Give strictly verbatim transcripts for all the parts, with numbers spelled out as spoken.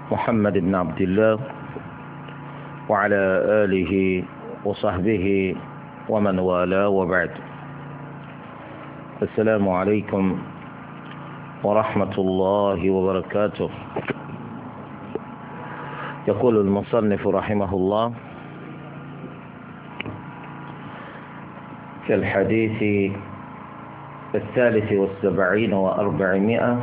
محمد بن عبد الله وعلى آله وصحبه ومن والاه وبعد. السلام عليكم ورحمة الله وبركاته. يقول المصنف رحمه الله في الحديث الثالث والسبعين وأربعمائة: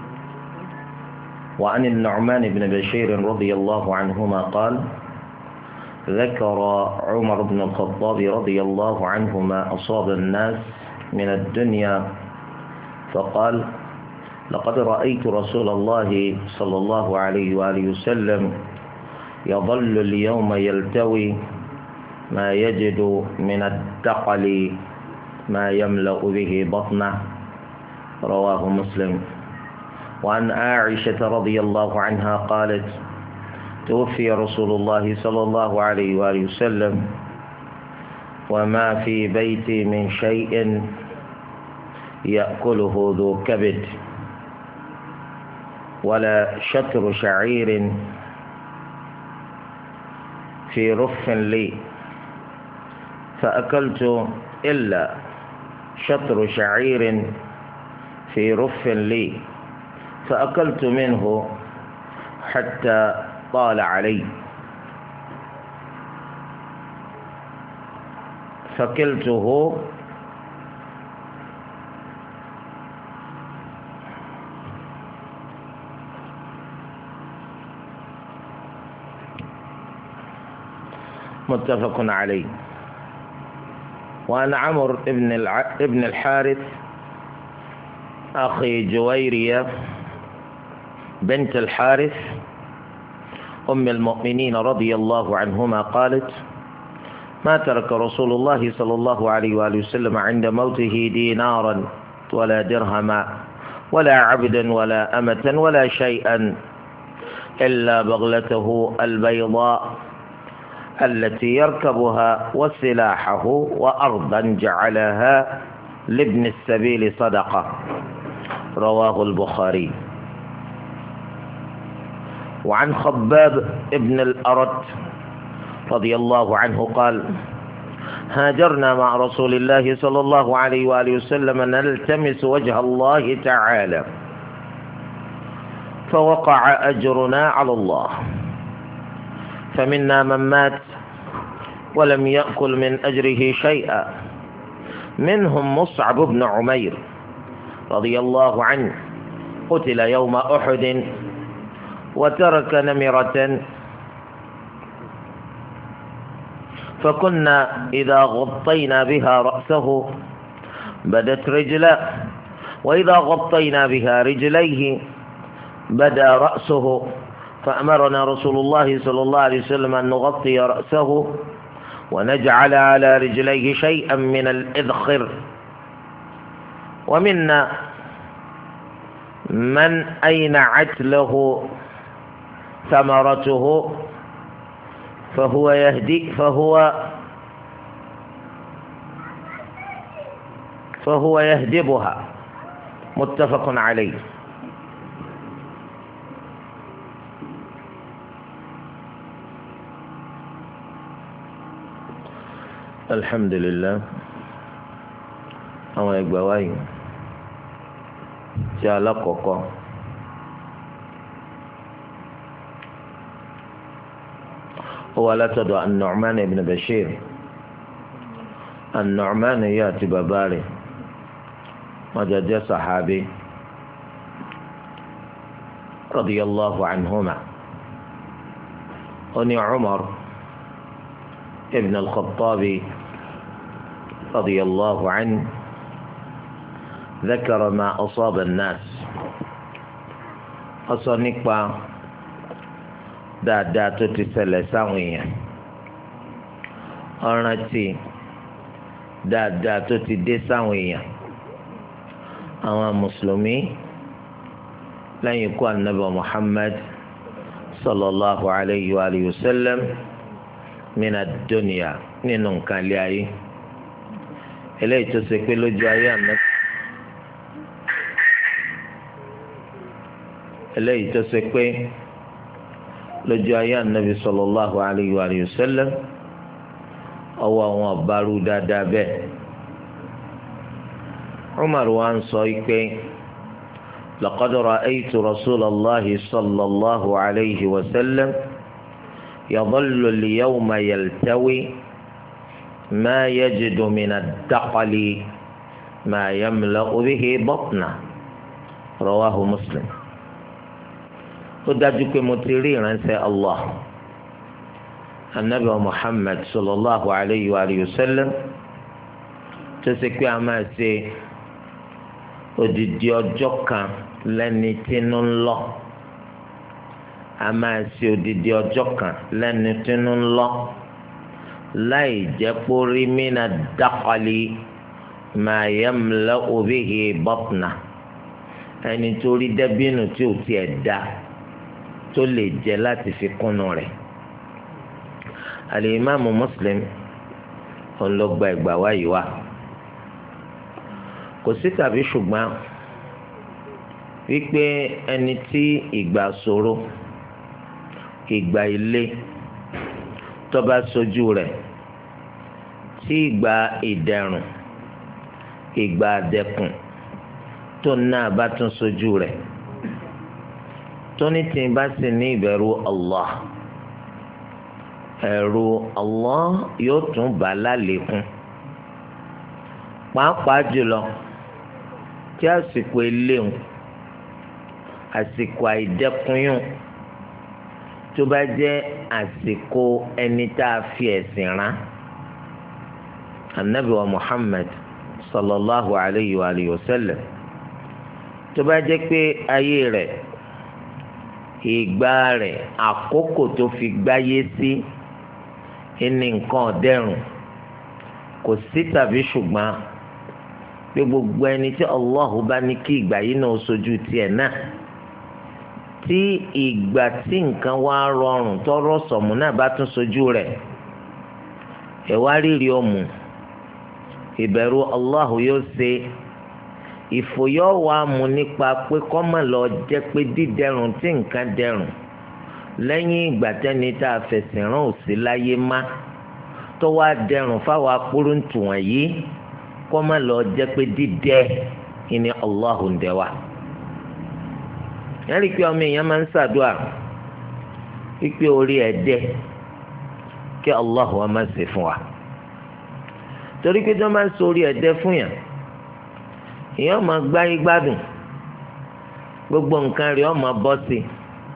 وعن النعمان بن بشير رضي الله عنهما قال: ذكر عمر بن الخطاب رضي الله عنهما أصاب الناس من الدنيا فقال: لقد رأيت رسول الله صلى الله عليه وآله وسلم يظل اليوم يلتوي ما يجد من الدقل ما يملأ به بطنه. رواه مسلم. وعن عائشة رضي الله عنها قالت: توفي رسول الله صلى الله عليه وآله وسلم وما في بيتي من شيء يأكله ذو كبد ولا شطر شعير في رف لي فأكلت إلا شطر شعير في رف لي فأكلت منه حتى طال علي فكلته متفق عليه. وعن عمرو بن الع... ابن الحارث أخي جويرية بنت الحارث أم المؤمنين رضي الله عنهما قالت: ما ترك رسول الله صلى الله عليه وآله وسلم عند موته دينارا ولا درهما ولا عبدا ولا أمة ولا شيئا إلا بغلته البيضاء التي يركبها وسلاحه وأرضا جعلها لابن السبيل صدقة. رواه البخاري. وعن خباب ابن الأرت رضي الله عنه قال: هاجرنا مع رسول الله صلى الله عليه وآله وسلم نلتمس وجه الله تعالى فوقع أجرنا على الله، فمنا من مات ولم يأكل من أجره شيئا، منهم مصعب بن عمير رضي الله عنه قتل يوم أحد وترك نمرة، فكنا إذا غطينا بها رأسه بدت رجله، وإذا غطينا بها رجليه بدا رأسه، فأمرنا رسول الله صلى الله عليه وسلم أن نغطي رأسه ونجعل على رجليه شيئا من الإذخر. ومنا من أينعت له ثمرته فهو يهدي فهو فهو يهدبها. متفق عليه. الحمد لله. àwọn ẹgbẹ́ wáyé tí alákọ̀ọ́kọ́ ó wà látọ̀dọ̀ an-Nu'man ibn Bashir. an-Nu'man yìí àti bàbá rẹ̀ wọ́n jọ jẹ́ sàhábì radiyallahu anhuma. ó ní Umar ibn al-Khattabi رضي الله عنه ذكر ما أصاب الناس. ọsọ nípa dáadáa tó ti ṣẹlẹ̀ sáwọn èèyàn, ó rántí dáadáa tó ti dé sáwọn èèyàn àwọn mùsùlùmí lẹ́yìn ikú anabi Muhammad sallallahu alayhi wa alihi wa sallam min ad-dunya nínú nǹkan ilé ayé. eléyìí tó ṣe pé lójú ayé àná eléyìí tó ṣe pé lójú ayé anabi sallallahu alayhi wa sallam ọwọ́ àwọn ọ̀bárù dáadáa bẹ́ẹ̀. Umar wa ń sọ pé laqad ra'aytu rasulallahi sallallahu alayhi wa sallam yadhallu al-yawma yaltawi ma yajidu min ad-daqali ma yamla'u bihi batnahu rawahu Muslim. Ó dájú pé mo ti rí ìránṣẹ́ Allah anabi Muhammad sallallahu alayhi wa sallam tó ṣe pé a máa ṣe odidi ọjọ́ kan lẹ́ni tínú ń lọ a máa ṣe odidi ọjọ́ kan lẹ́ni tínú ń lọ láì jẹ́ pórí mina daqali ma yamla'u bihi batnahu ẹni tó rí dàbínù tí ò tiẹ̀ dá tó lè jẹ láti fi kúnnú rẹ̀. Al-Imam Muslim ọlọgba ìgbà wáyé wa kò sí tàbí ṣùgbọ́n wípé ẹni tí ìgbà ṣòro ìgbà ilé tó bá ṣojú rẹ̀ tí ìgbà ìdẹ̀rùn ìgbà àdẹ̀kùn tó náà bá tún ṣojú rẹ̀ tóní tí bá sì ní ìbẹ̀rù Allah ẹ̀rù Allah yóò tún bà lálékún pàápàá jùlọ tí àsìkò eléwu àsìkò àìdẹ́kùnyún tó bá jẹ́ àsìkò ẹni tá a fi ẹ̀sìn rán anabi wa Muhammad sallallahu alayhi wa alihi wa sallam tó bá jẹ́ pé ayé rẹ̀ ìgbà rẹ̀ àkókò tó fi gbáyé sí ẹni nǹkan ọ̀dẹ́rùn kò sí tàbí ṣùgbọ́n pé gbogbo ẹni tí Allahu bá ní kí ìgbà yìí náà sojú tiẹ̀ náà tí ìgbà tí nǹkan wá rọrùn tọrọ sọ̀mù náà bá tún sojú rẹ̀ ẹ̀ wá rírì ọ̀mù ìbẹ̀rù Allahu yóò ṣe ìfòyọ́ wa mú nípa pé kọ́mọ̀ lọ jẹ́ pé dídẹrùn tí nǹkan dẹrùn lẹ́yìn ìgbà tẹ́ni tá a fẹ̀sìn rán òsì láyé má tó wá dẹrùn fáwọn akpọ́rọ̀ǹtù wọ̀nyí kọ́mọ̀ lọ jẹ́ pé dídẹ́ ìní Allahu ń dẹ wa. yẹ́nì pé ọmọ èèyàn máa ń ṣàdúrà wípé orí ẹ̀ dẹ́ kí Allahu wa máa ṣe fún wa torí pé tí wọ́n máa ń sọ orí ẹ̀ dẹ́ fún yàn èèyàn máa gbáyé gbádùn gbogbo nǹkan rẹ̀ ó máa bọ́ sí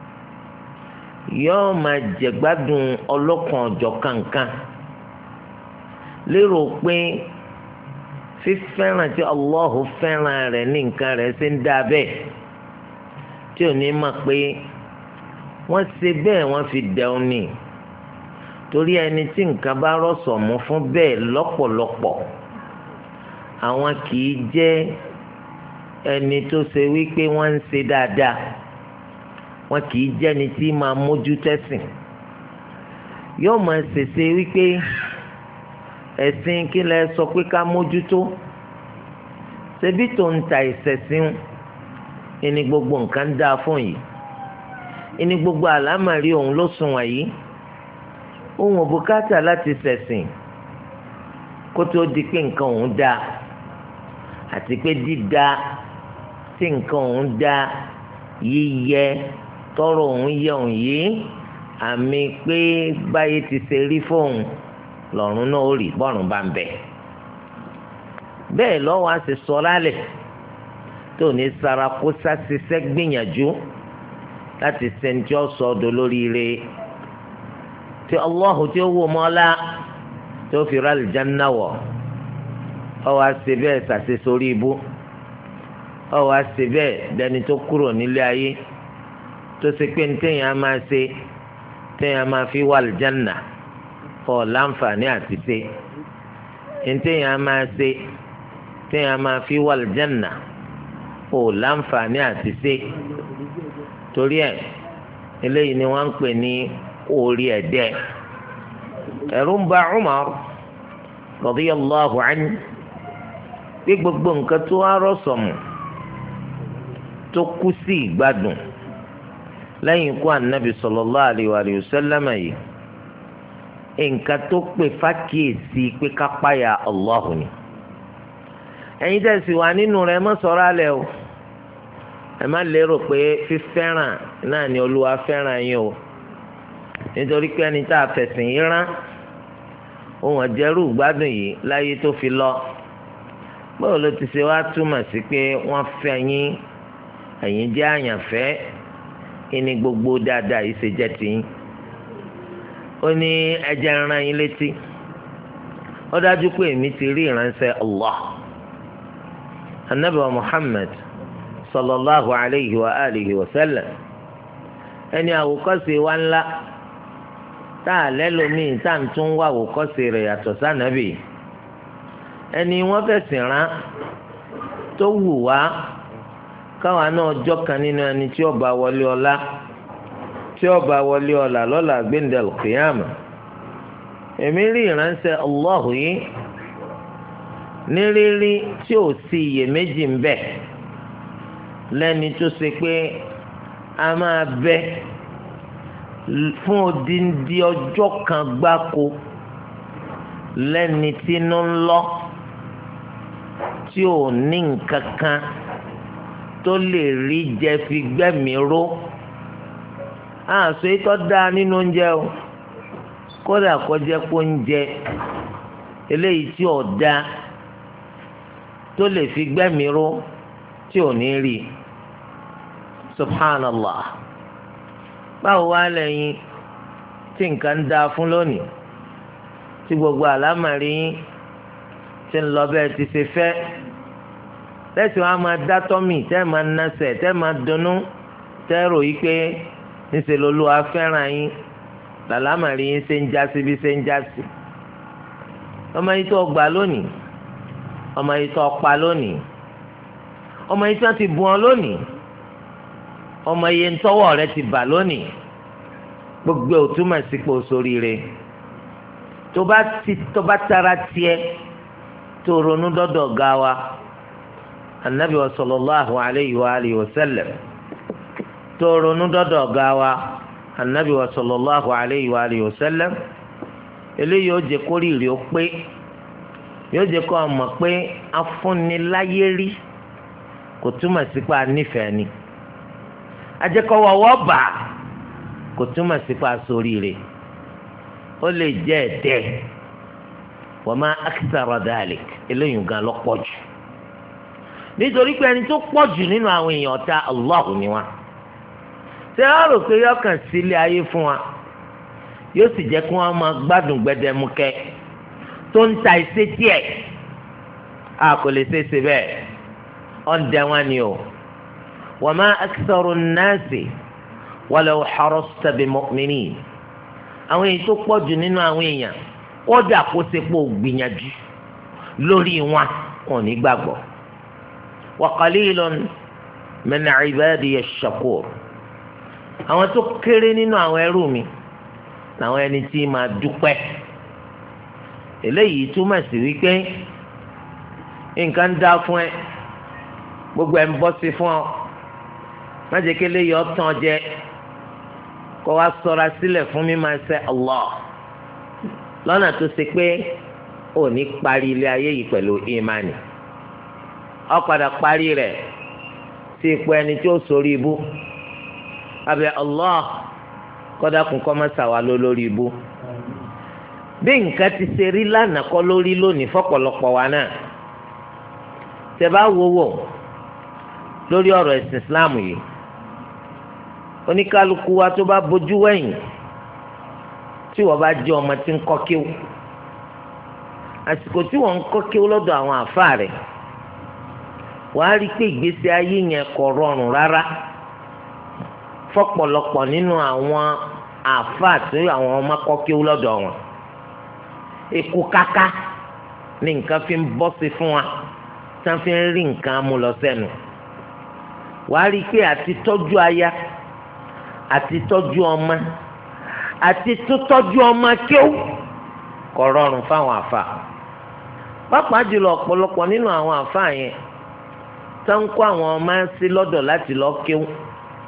yóò máa jẹ gbádùn ọlọ́kan ọ̀jọ̀ kankan lérò pé fífẹ́ràn tí Allahu fẹ́ràn rẹ̀ ní nǹkan rẹ̀ ṣe ń dá bẹ́ẹ̀ tí ò ní mọ̀ pé wọ́n ṣe bẹ́ẹ̀ wọ́n fi dẹun ni torí ẹni tí nǹkan bá rọ̀sọ̀ mú fún bẹ́ẹ̀ lọ́pọ̀lọpọ̀ àwọn kì í jẹ́ ẹni tó ṣe wípé wọ́n ń ṣe dáadáa wọn kì í jẹ́ ẹni tí máa mójú tẹ́sìn yóò máa ṣèṣe wípé ẹ̀sìn kí lẹ sọ pé ká mójútó ṣebí tó ń ta ìṣẹ̀sìn ẹni gbogbo nǹkan ń dáa fún yìí ẹni gbogbo àlámàrí òun ló sùn wọ̀nyí òun ò bùkátà láti ṣẹ̀sìn kó tó di pé nǹkan òun dáa àti pé dídá tí nǹkan òun dáa yíyẹ tọrọ òun yẹ òun yìí àmì pé báyìí ti ṣe rí fóun lọ́run náà ó rí bọ́rùn bá ń bẹ̀. bẹ́ẹ̀ lọ́wọ́ á sì sọ lálẹ́ tó ní sara kó sásìsẹ́ gbìyànjú láti sẹ́ńtì ọ̀sọ́dọ̀ lóríire tí Allahu tí ó wò mọ́lá tó fi rà àlùjánnà wọ̀ ọ wá ṣe bẹ́ẹ̀ ṣàṣe sórí ibú ọ wá ṣe bẹ́ẹ̀ dẹni tó kúrò nílé ayé tó ṣe pé ntẹ̀yìn á máa ṣe ntẹ̀yìn á máa fi wà àlùjánnà ọ̀ láǹfààní àti ṣe ntẹ̀yìn á máa ṣe ntẹ̀yìn á máa fi wà àlùjánnà ọ̀ láǹfààní àti ṣe torí ẹ̀ eléyìí ni wọ́n ń pè ní orí ẹ̀dẹ́ ẹ̀rù ń bà Umar radiyallahu anhu pé gbogbo nǹkan tó wá rọ̀sọ̀mù tó kú sí ìgbádùn lẹ́yìn ikú ànábì sallallahu alaihi wa sallam yìí nǹkan tó pè fákìyèsí pé ká páyà Allahu ni. ẹ̀yin tẹ̀sí wà nínú rẹ̀ mọ́ sọ̀rọ̀ alẹ́ o ẹ má lérò pé fífẹ́ràn náà ni Olúwa fẹ́ràn yín o nítorí pé ẹni tá a fẹ̀sìn yín rán ohun àjẹrù gbádùn yìí láyé tó fi lọ báwo ló ti ṣe wá túmọ̀ sí pé wọ́n fẹ́ yín ẹ̀yin jẹ́ àyànfẹ́ ìní gbogbo dáadáa yìí ṣe jẹ́ tiyín. ó ní ẹjẹ́ rán yín létí ó dájú pé èmi ti rí ìránṣẹ́ Allah anabi wa Muhammad sallallahu alayhi wa alihi wa sallam ẹni àwòkọ́ṣe wa ńlá tá a lẹ́lòmíì tá à ń tún wá àwòkọ́ṣe rẹ̀ yàtọ̀ sànàbì ẹni wọ́n fẹ̀sìn rán tó wù wá káwa náà jọ́ kan nínú ẹni tí ó bá wọlé ọlá tí ó bá wọlé ọlá lọ́la gbẹ̀ndẹ̀l kìyàmà èmi rí ìránṣẹ́ Allahu yìí ní rírí tí ò sí iyèméjì ń bẹ lẹ́ni tó ṣe pé a máa bẹ fún odindi ọjọ́ kan gbáko lẹ́ni tí inú ń lọ tí ò ní nǹkan kan tó lè rí jẹ fi gbẹ́mí ró àṣọ ìtọ́ dáa nínú oúnjẹ o kódà kó jẹ́ kó ń jẹ eléyìí tí ò dáa tó lè fi gbẹ́mí ró tí ò ní rí subhanallah báwo wá lẹ́yìn tí nǹkan ń dáa fún lónìí tí gbogbo àlámàrí yín ti ń lọ bẹ́ẹ̀ ti ṣe fẹ́ tẹ́sí wọn a máa dá tọ́mì tẹ́ máa nasẹ̀ tẹ́ máa dunnú tẹ́ rò yí pé níṣẹ́ lolúwa fẹ́ràn yín làlámàrí yín ṣe ń jásí bí ṣe ń jásí. ọmọ yìí tó gbà lónìí ọmọ yìí tó pa lónìí ọmọ yìí tó ti bù ọ́ lónìí ọmọ yìí ntọ́wọ́ rẹ ti bà lónìí gbogbo òtúmọ̀ sípò sóríire tó bá ti tó bá tara tiẹ̀ tó ronú dọ́dọ̀ ga wa anabi wa sallallahu alayhi wa alihi wa sallam tó ronú dọ́dọ̀ ga wa anabi wa sallallahu alayhi wa alihi wa sallam eléyìí ó jẹ́ kórìírí ó pé yóò jẹ́ kó ọmọ pé afúniláyé rí kò túmọ̀ sí pé a nífẹ̀ẹ́ ni ajẹ́kọ̀wọ́ wọ́ọ̀bà kò túmọ̀ sí pé a ṣoríire ó lè jẹ́ ẹ̀dẹ́ wa ma akthara dhalik eléyìí gan ló pọ̀ jù nítorí pé ẹni tó pọ̀ jù nínú àwọn èèyàn ọ̀tá Allah ni wọn ṣé wọ́n rò pé yọkàn sílé ayé fún wa yóò sì jẹ́ kí wọ́n máa gbádùn gbẹdẹmukẹ́ tó ń ta ìṣe tiẹ̀ a kò lè ṣe é ṣe bẹ́ẹ̀ ọ̀dẹ̀ wọn ni o wa ma aktharu an-nasi walau harasta bimu'minin àwọn èyí tó pọ̀ jù nínú àwọn èèyàn kódà kó ṣe pé ó gbìyànjú lórí wọn wọn ò ní gbàgbọ́ wa qalilun min ibadiya ash-shakur àwọn tó kéré nínú àwọn ẹrú mi làwọn ẹni tí máa dúpẹ́ eléyìí túmọ̀ sí wípé nǹkan dá fún ẹ gbogbo ẹ̀ ń bọ́ sí fún ọ má jẹ́ kí eléyìí ọ̀tàn jẹ kó wá ṣọ́ra sílẹ̀ fún mi máa ṣe Allah lọ́nà tó ṣe pé ò ní parí ilé ayé yìí pẹ̀lú ìmánì ó padà parí rẹ̀ sí ipò ẹni tí ó sórí ibú abẹ́ Allah kọ́dà kún kọ́ máa ṣàwà ló lórí ibú bí nǹkan ti ṣe rí lánàá kọ́ lórí lónìí fọ́pọ̀lọpọ̀ wa náà tẹ́ bá wò wò lórí ọ̀rọ̀ ẹ̀sìn Islam yìí oníkálukú wa tó bá bójú wẹ̀yìn tí wọ́n bá jẹ́ ọmọ tí ń kọ́ kíw àsìkò tí wọ́n ń kọ́ kíw lọ́dọ̀ àwọn àfáà rẹ̀ wàá rí i pé ìgbésí ayé yẹn kò rọrùn rárá fọ́pọ̀lọpọ̀ nínú àwọn àfáà tí àwọn ọmọ kọ́ kíw lọ́dọ̀ wọn èkó káká ní nǹkan fi ń bọ́ sí fún wa tí wọ́n fi ń rí nǹkan mú lọ sẹ́nu wàá rí i pé àti tọ́jú aya àti tọ́jú ọmọ àti tọ́jú ọmọ kíw kò rọrùn fáwọn àfáà pàápàá jùlọ ọ̀pọ̀lọpọ̀ nínú àwọn àfáà yẹn tó ń kó àwọn ọmọ sí lọ́dọ̀ láti lọ kíw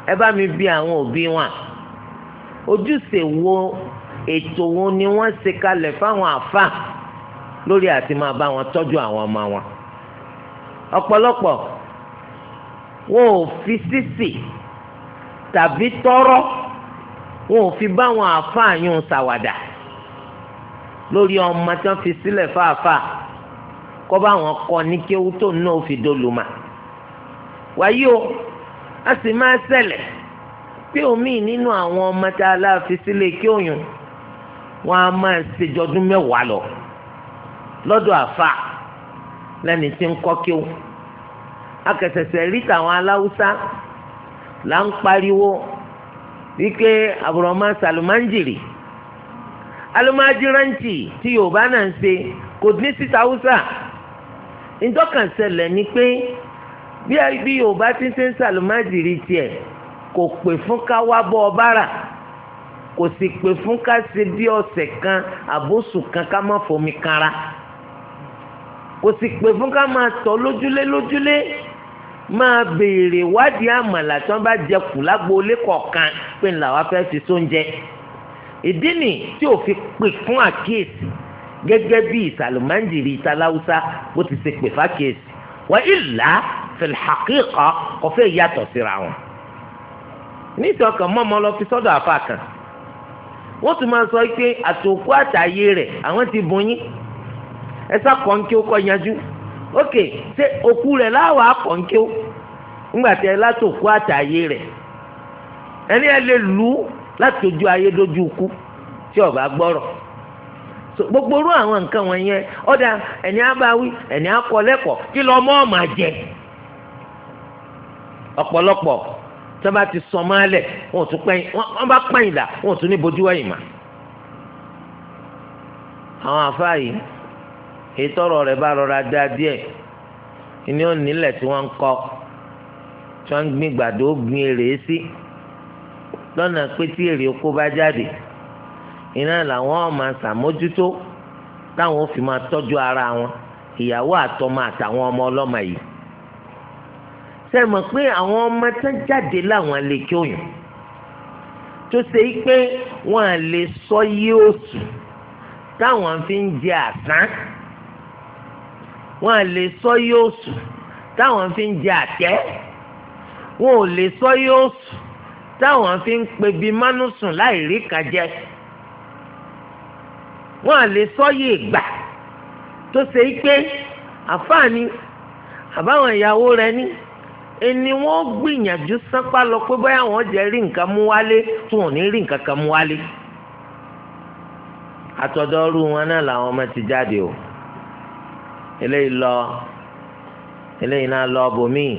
ẹ bá mi bi àwọn òbí wọn ojúṣe wo ètò wo ni wọ́n ṣe kalẹ̀ fáwọn àfà lórí àti máa bá wọn tọ́jú àwọn ọmọ wọn. ọ̀pọ̀lọpọ̀ wọn ò fi sísì tàbí tọrọ wọn ò fi bá wọn àfà yún ṣàwàdà lórí ọmọ tí wọ́n fi sílẹ̀ fáfà kọ́ bá wọn kọ́ ní kéwú tó náà fi dolùmọ̀. wáyé o a sì máa ṣẹlẹ̀ pé omi nínú àwọn ọmọ tá a láàfin sílé kí òyìn wọn a máa ṣèjọdún mẹ́wàá lọ lọ́dọ̀ àfà lẹ́ni tí ń kọ́ kí ó akẹsẹsẹ rí tàwọn aláwùsá là ń pariwo wípé àbùrọ̀mọ́ sàlùmáǹjìrì alùmájìrántì tí yorùbá náà ń ṣe kò ní síta haúsá ìdọ́kànṣẹlẹ̀ ni pé bí bí yorùbá ti ń ṣe ń sàlùmáǹjìrì tiẹ̀ kò pè fún ká wá bọ́ ọ bára kò sì pè fún ká ṣe bí ọ̀sẹ̀ kan àbóṣù kan ká má fomi kanra kò sì pè fún ká máa tọ̀ lójúlé lójúlé máa béèrè wádìí àmàlà tí wọ́n bá jẹ kù lágboolé kọ̀ọ̀kan pé ńlá wa fẹ́ fi sóúnjẹ ìdí nì tí ò fi pè fún àkíyèsí gẹ́gẹ́ bí ìsàlùmáǹjìrì ìtàláwùsá bó ti ṣe pè fákíyèsí wa ìlà fil haqiqa kò fẹ́ yàtọ̀ síra wọn nítorí ọkàn mọ́mọ́ lọ fi sọ́dọ̀ àfa kan wọ́n tún máa sọ pé àtòkú àtàyè rẹ̀ àwọn ti bùn yín ẹsẹ kọ̀ǹkì ó kọ́ yanjú ókè ṣé òkú rẹ̀ láwàá kọ̀ǹkì ó ńgbà tí ẹ látòkú àtàyè rẹ̀ ẹni ẹ lè lù ú láti ojú ayé dójú ikú tí ó bá gbọ́rọ̀ gbogbo orú àwọn nǹkan wọn yẹn ọ̀dà ẹni abáwí ẹni akọ lẹ́kọ̀ọ́ kí lọ́ mọ́ ọ̀ máa jẹ ọ̀pọ̀lọpọ̀ tí wọ́n bá ti sọ máa lẹ̀ wọ́n tún pẹ́yìn wọ́n bá pẹ́yìn dà wọ́n tún ní bojú ẹ̀yìn mà àwọn àfáà yìí ètò ọ̀rọ̀ rẹ̀ bá rọra dá díẹ̀ ìní onílẹ̀ tí wọ́n ń kọ́ tí wọ́n ń gbin gbàdó gbin èrè sí lọ́nà pé tí èrè oko bá jáde iná làwọn máa ṣàmójútó táwọn ò fi máa tọ́jú ara wọn ìyàwó àtọmọ àtàwọn ọmọ ọlọ́mọ yìí ṣe mọ̀ pé àwọn ọmọ tán jáde láwọn lè kí òyìn tó ṣe pé wọ́n á lè sọ yí oṣù táwọn fi ń jẹ àsán wọn à lè sọ yóò sùn táwọn fi ń jẹ àtẹ́ wọn ò lè sọ yóò sùn táwọn fi ń pebi mánú sùn láì rí kan jẹ wọn à lè sọ yìí gbà tó ṣe pé àfààní àbáwọn ìyàwó rẹ̀ ní ẹni wọn gbìyànjú sánpá lọ pé bóyá wọn jẹ rí nǹkan mú wálé tí wọn ò ní rí nǹkan kan mú wálé àtọ̀dọ́rú wọn náà làwọn ọmọ ti jáde o eléyìí lọ eléyìí náà lọ bòmíì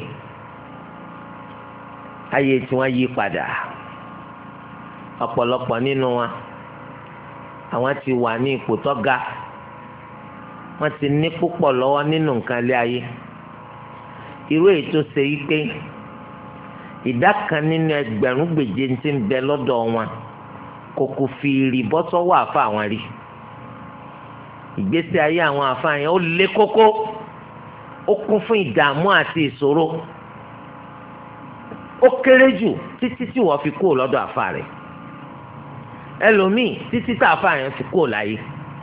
ayé tí wọ́n yí padà ọ̀pọ̀lọpọ̀ nínú wa àwọn ti wà ní ipò tó ga wọ́n ti ní púpọ̀ lọ́wọ́ nínú nǹkan ilé ayé irú èyí tó ṣe yí pé ìdá kan nínú ẹgbẹ̀rún gbèje ti ń bẹ lọ́dọ̀ wọn kòkò fìrì bọ́ sọ́wọ́ àfa àwọn rí ìgbésí ayé àwọn àfa yẹn ó lé kókó ó kún fún ìdààmú àti ìṣòro ó kéré jù títí tí wọ́n fi kúrò lọ́dọ̀ àfa rẹ̀ ẹlòmíì títí tí àfa yẹn fi kúrò láyé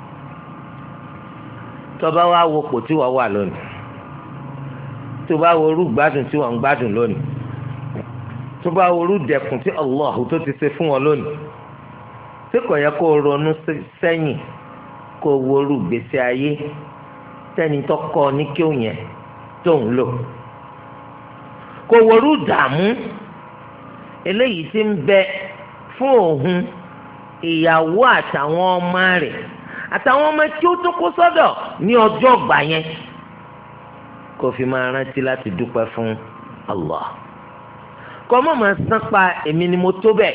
tó bá wá wo pò tí wọ́n wà lónìí tó bá wo orú gbádùn tí wọ́n ń gbádùn lónìí tó bá wo orú dẹ̀kùn tí Allah tó ti ṣe fún wọn lónìí tí kò yẹ kó ronú sẹ́yìn kó wo orú gbèsè ayé tẹ́ni tó kọ́ ní kí òun yẹn tó ń lò kò wo orú dààmú eléyìí tí ń bẹ fún òun ìyàwó àtàwọn ọmọ rẹ̀ àtàwọn ọmọ tí ó tó kó sọ́dọ̀ ní ọjọ́ ọgbà yẹn kó fi máa rántí láti dúpẹ́ fún Allah kọ́ mọ̀ máa sán pa èmi ni mo tó bẹ́ẹ̀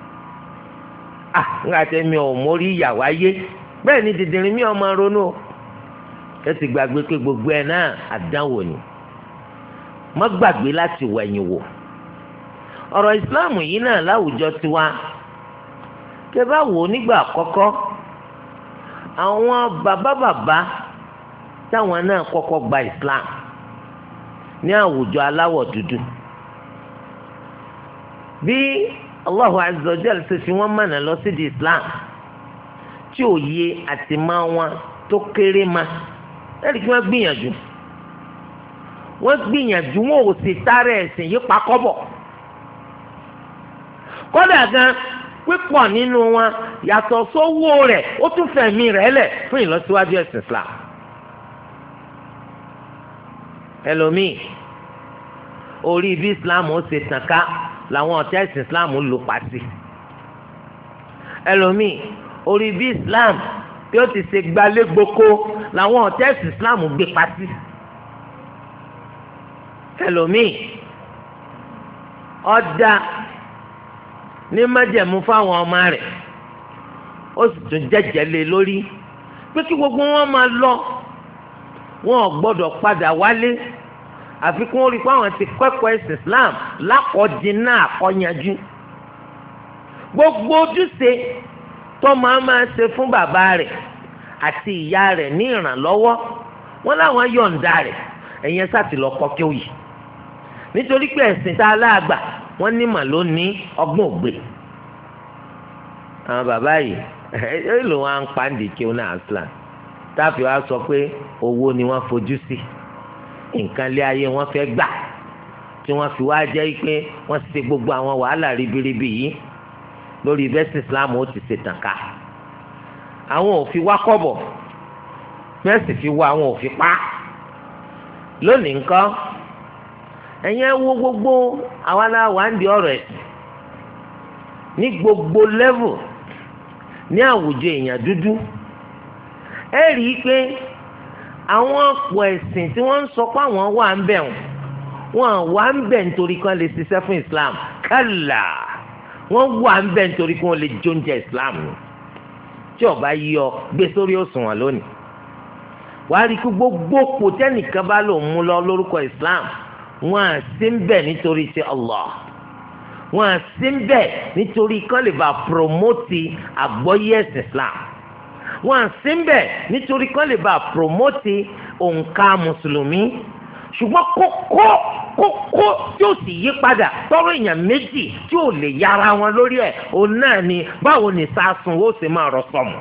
ah nígbà tí mi ò mórí ìyàwó ayé bẹ́ẹ̀ ni dìndìnrín mi ò máa ronú o ẹ sì gbàgbé pé gbogbo ẹ̀ náà àdánwò ni má gbàgbé láti wẹ̀yìn wò ọ̀rọ̀ ìsìláàmù yìí náà láwùjọ tiwa tẹ́ bá wò ó nígbà àkọ́kọ́ àwọn bàbá bàbá táwọn náà kọ́kọ́ gba Islam ní àwùjọ aláwọ̀ dúdú bí Allahu azza wa jalla ṣe fi wọ́n mọ̀nà lọ sí di Islam tí òye àti máa wọn tó kéré ma ẹ̀rí kí wọ́n gbìyànjú wọ́n gbìyànjú wọn ò sì tààrà ẹ̀sìn yìí pa kọ́bọ̀ kódà gan pípọ̀ nínú wọn yàtọ̀ sówó rẹ̀ ó tún fẹ̀mí rẹ̀ lẹ̀ fún ìlọsíwájú ẹ̀sìn Islam ẹlòmíì orí bí Islam ó ṣe tàn ká làwọn ọ̀tá ẹ̀sìn Islam lò pàṣẹ ẹlòmíì orí bí Islam bí ó ti ṣe gbalé gboko làwọn ọ̀tá ẹ̀sìn Islam gbé pàṣẹ ẹlòmíì ọ̀dà ní májẹ̀mú fáwọn ọmọ rẹ̀ ó sì tún jẹ́jẹ́ lé lórí pé kí gbogbo wọn máa lọ wọn ò gbọ́dọ̀ padà wálé àfi kí wọ́n rí i pé àwọn ti kẹ́kọ̀ọ́ ẹ̀sìn Islam lákọ̀ọ́dínà àkọ́yanjú gbogbo ojúṣe tó máa máa ṣe fún bàbá rẹ̀ àti ìyá rẹ̀ ní ìrànlọ́wọ́ wọn láwọn yọ̀ǹda rẹ̀ ẹ̀yin ẹ̀sà ti lọ kọ́ kí ó yìí nítorí pé ẹ̀sìn tá a láàgbà wọ́n ní mà ló ní ọgbọ́n ògbé àwọn bàbá yìí ẹ ló wá ń pàǹdì kí ó náà aslan táàfì wá sọ pé owó ni wọ́n fojú sí nǹkan lé ayé wọ́n fẹ́ gbà tí wọ́n fi wá jẹ́ pé wọ́n ṣe gbogbo àwọn wàhálà ribiribi yìí lórí bẹ́sì Islam ó ti ṣe tàn ká àwọn ò fi wá kọ́bọ̀ bẹ́sì fi wá àwọn ò fi pa lónìí nǹkan ẹ̀yin wo gbogbo àwa la wà ń di ọ̀rọ̀ ẹ̀sìn ní gbogbo level ní àwùjọ èèyàn dúdú ẹ rí i pé àwọn ọ̀pọ̀ ẹ̀sìn tí wọ́n ń sọ pé àwọn wà ń bẹ̀ wọ́n wà ń bẹ̀ nítorí kan lè ṣiṣẹ́ fún Islam kálá wọ́n wà ń bẹ̀ nítorí kan lè jóúnjẹ Islam tí ó bá yí ọ gbé sórí òṣùwọ̀n lónìí wàá rí i pé gbogbo kò tẹ́nìkan bá lòun mú lọ lórúkọ Islam wọn à sí ń bẹ̀ nítorí ti Allah wọn à sí ń bẹ̀ nítorí kán lè bá promoti àgbọ́yé ẹ̀sìn Islam wọn à sí ń bẹ̀ nítorí kán lè bá promoti òǹkà mùsùlùmí ṣùgbọ́n kókó kókó tí ó sì yí padà tọrọ èèyàn méjì tí ò lè yára wọn lórí ẹ̀ òun náà ni báwo ni sàásùn ó sì máa rọ sọmù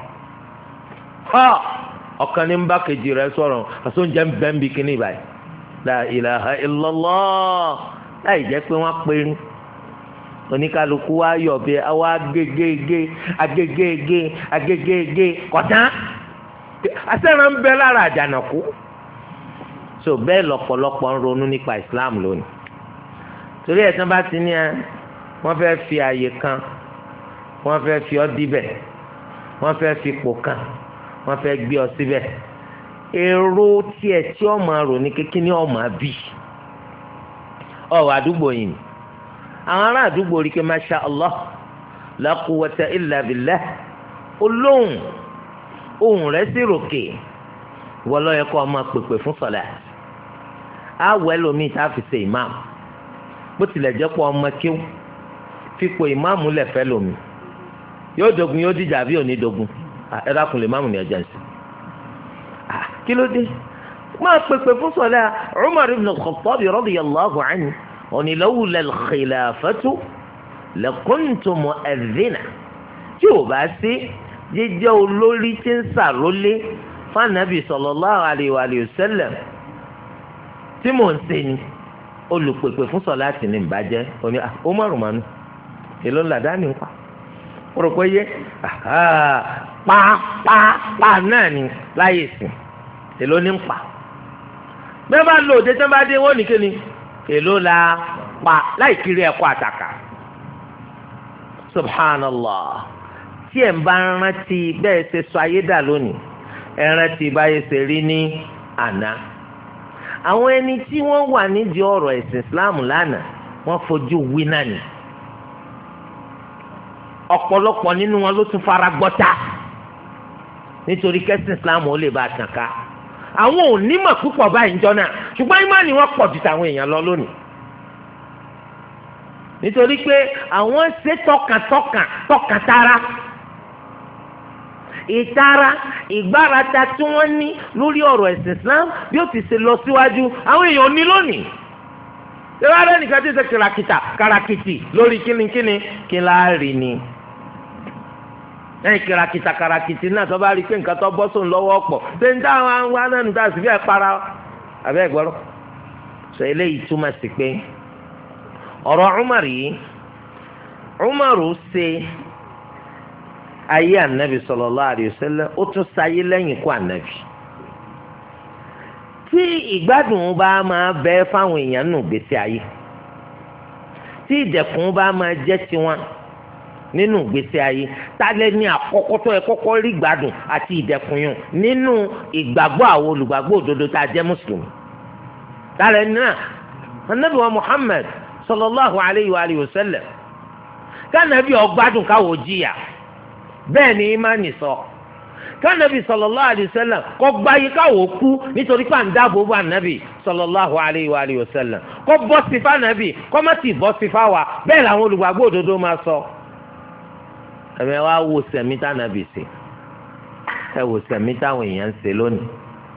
ọ̀kan ní ń bá kejì rẹ̀ sọ̀rọ̀ àsóúnjẹ ń bẹ́ ń bí kíní báyìí la ilaha illallah láì jẹ́ pé wọ́n péré oníkálukú wa yọ̀ bí àwa agégége agégége agégége kọ̀tán àṣẹ̀ràn ń bẹ lára àjànàkú so bẹ́ẹ̀ lọ́pọ̀lọpọ̀ ń ronú nípa Islam lónìí torí ẹ̀sán bá ti ní ẹ wọ́n fẹ́ fi àyè kan wọ́n fẹ́ fi ọ́ díbẹ̀ wọ́n fẹ́ fi ipò kan wọ́n fẹ́ gbé ọ síbẹ̀ èrò tiẹ̀ tí ọ máa rò ní kékeré ní ọ máa bì ọ̀wọ̀ àdúgbò yìí àwọn ará àdúgbò rí i pé masha Allah la quwwata illa billah olóhùn ohùn rẹ̀ sì ròkè wọ́n lọ́ọ́ yẹ kó ọ máa pèpè fún sọ̀lá àwọ̀ ẹlòmíì tá a fi ṣe ìmáàmù bó tilẹ̀ jẹ́ pé ọmọ kíw fipò ìmáàmù lẹ̀ fẹ́ lòmí yóò dogun yóò dìjà bí òní dogun ẹ dákun lè máàmù ní ẹja sí kí ló dé máa pèpè fún sọlá Umar ibn al-Khattab radiyallahu anhu òní lawla al-khilafatu lakuntu mu'adhdhina tí ò bá sí jíjẹ́ olórí tí ń sàrólé fanabi sallallahu alayhi wa sallam tí mò ń ṣe ni olùpèpè fún sọlá tì ní ìbàjẹ́ òní Umar manu èló ńlá dání pa rò pé yé pàápàá náà ni láyé sìn èló ní ń pa bẹ́ẹ̀ bá lò dé tẹ́ bá dé wọ́n ní kíni èló la pa láì kiri ẹ̀kọ́ àtàkà subhanallah tí ẹ̀ ń bá rántí bẹ́ẹ̀ ṣe sọ ayé dà lónìí ẹ̀ rántí báyé ṣe rí ní àná àwọn ẹni tí wọ́n wà nídìí ọ̀rọ̀ ẹ̀sìn Islam lánàá wọ́n fojú wí náà ni ọ̀pọ̀lọpọ̀ nínú wọn ló tún fara gbọ́ta nítorí kẹ́sìn Islam ó lè bá a tàn ká àwọn ò nímọ̀ púpọ̀ báyìí ń jọ náà ṣùgbọ́n ìmánì wọn pọ̀ ju tàwọn èèyàn lọ lónìí nítorí pé àwọn ṣe tọkàntọkàn tọkàntara ìtara ìgbárata tí wọ́n ní lórí ọ̀rọ̀ ẹ̀sìn Islam bí ó ti ṣe lọ síwájú àwọn èèyàn ní lónìí ìwà rẹ̀ nìkan ti ṣe kìràkìtà kàràkìtì lórí kínníkínní kí láàrin ni lẹ́yìn kìràkìtà kàràkìtì náà tó bá rí i pé nǹkan tó bọ́ sóun lọ́wọ́ pọ̀ ṣé ń dáhùn àwọn anáàánú tá a sì fi ẹ̀ para abẹ́ ẹ̀ gbọ́rọ̀ sọ eléyìí túmọ̀ sí pé ọ̀rọ̀ Umar yìí Umar ṣe ayé ànábì sallallahu alaihi wasallam ó tún ṣayé lẹ́yìn ikú ànábì tí ìgbádùn bá máa bẹ fáwọn èèyàn nù gbèsè ayé tí ìdẹ̀kùn bá máa jẹ́ tiwọn nínú gbèsè ayé tálẹ́ ní àkọ́kọ́ tó ẹ kọ́kọ́ rí gbádùn àti ìdẹ̀kùn yùn nínú ìgbàgbọ́ àwọn olùgbàgbọ́ òdodo tá a jẹ́ mùsùlùmí tálẹ́ náà ànábì wa Muhammad sallallahu alayhi wa alihi wa sallam kánàbí ọgbádùn káwọ jìyà bẹ́ẹ̀ ni ìmánì sọ kánàbí sallallahu alayhi wa sallam kọ gbáyé káwọ kú nítorí pé à ń dáàbò bò ànábì sallallahu alayhi wa alihi wa sallam kọ bọ́ sí fánàbì kọ má ti bọ́ sí fáwa bẹ́ẹ̀ làwọn olùgbàgbọ́ òdodo máa sọ. ẹ̀mẹ́ wa wo sẹ̀mí tánàbì sí ẹ wo sẹ̀mí táwọn èèyàn ń ṣe lónìí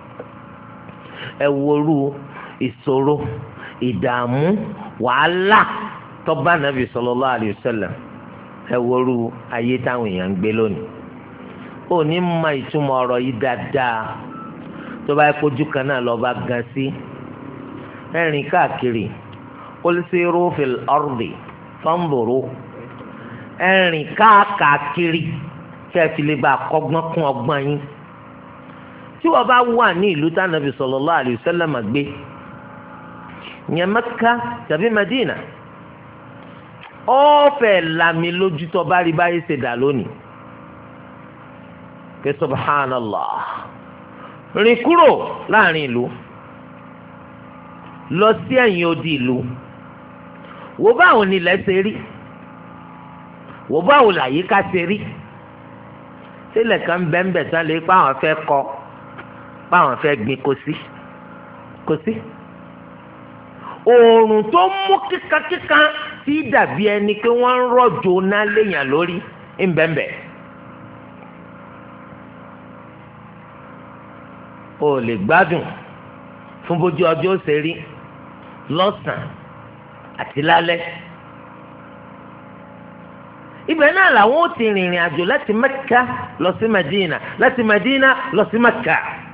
ẹ worú ìṣòro ìdààmú wàhálà tó bá nàbì sallallahu alayhi wa sallam ẹ worú ayé táwọn èèyàn ń gbé lónìí ó ní ma ìtumọ̀ ọ̀rọ̀ yìí dáadáa tó bá kojú kan náà lọ bá gan sí ẹ̀rìn káàkiri qul siru fil ardi fanzuru ẹ̀rìn káàkiri kẹ́ẹ̀fì lè bá kọ́gbọ́n kún ọgbọ́n yín tí wọ́n bá wà ní ìlú tánàbì sallallahu alayhi wa sallam gbé ìyẹn Mẹ́kà tàbí Madina ọ̀fẹ́ lami lójú tó bá rí báyìí ṣe dà lónìí kí subhanallah rìn kúrò láàrin ìlú lọ sí ẹ̀yìn odi ìlú wo báwo ni ilẹ̀ ṣe rí wo báwo làyíká ṣe rí sílẹ̀ kan bẹ́ńbẹ̀ tán lè pa àwọn fẹ́ kọ́ pa àwọn fẹ́ gbin kò sí kò sí oòrùn tó mú kíkankíkan tí dàbí ẹni pé wọ́n ń rọ̀jò náà léèyàn lórí ńbẹ̀ńbẹ̀. o lè gbádùn fún bójú ọjọ́ ṣe rí lọ́sàn-án àti lálẹ́. ibẹ̀ náà làwọn ó ti rìnrìn àjò láti Mẹ́kà lọ sí Mẹ́dínà láti Mẹ́dínà lọ sí Mẹ́kà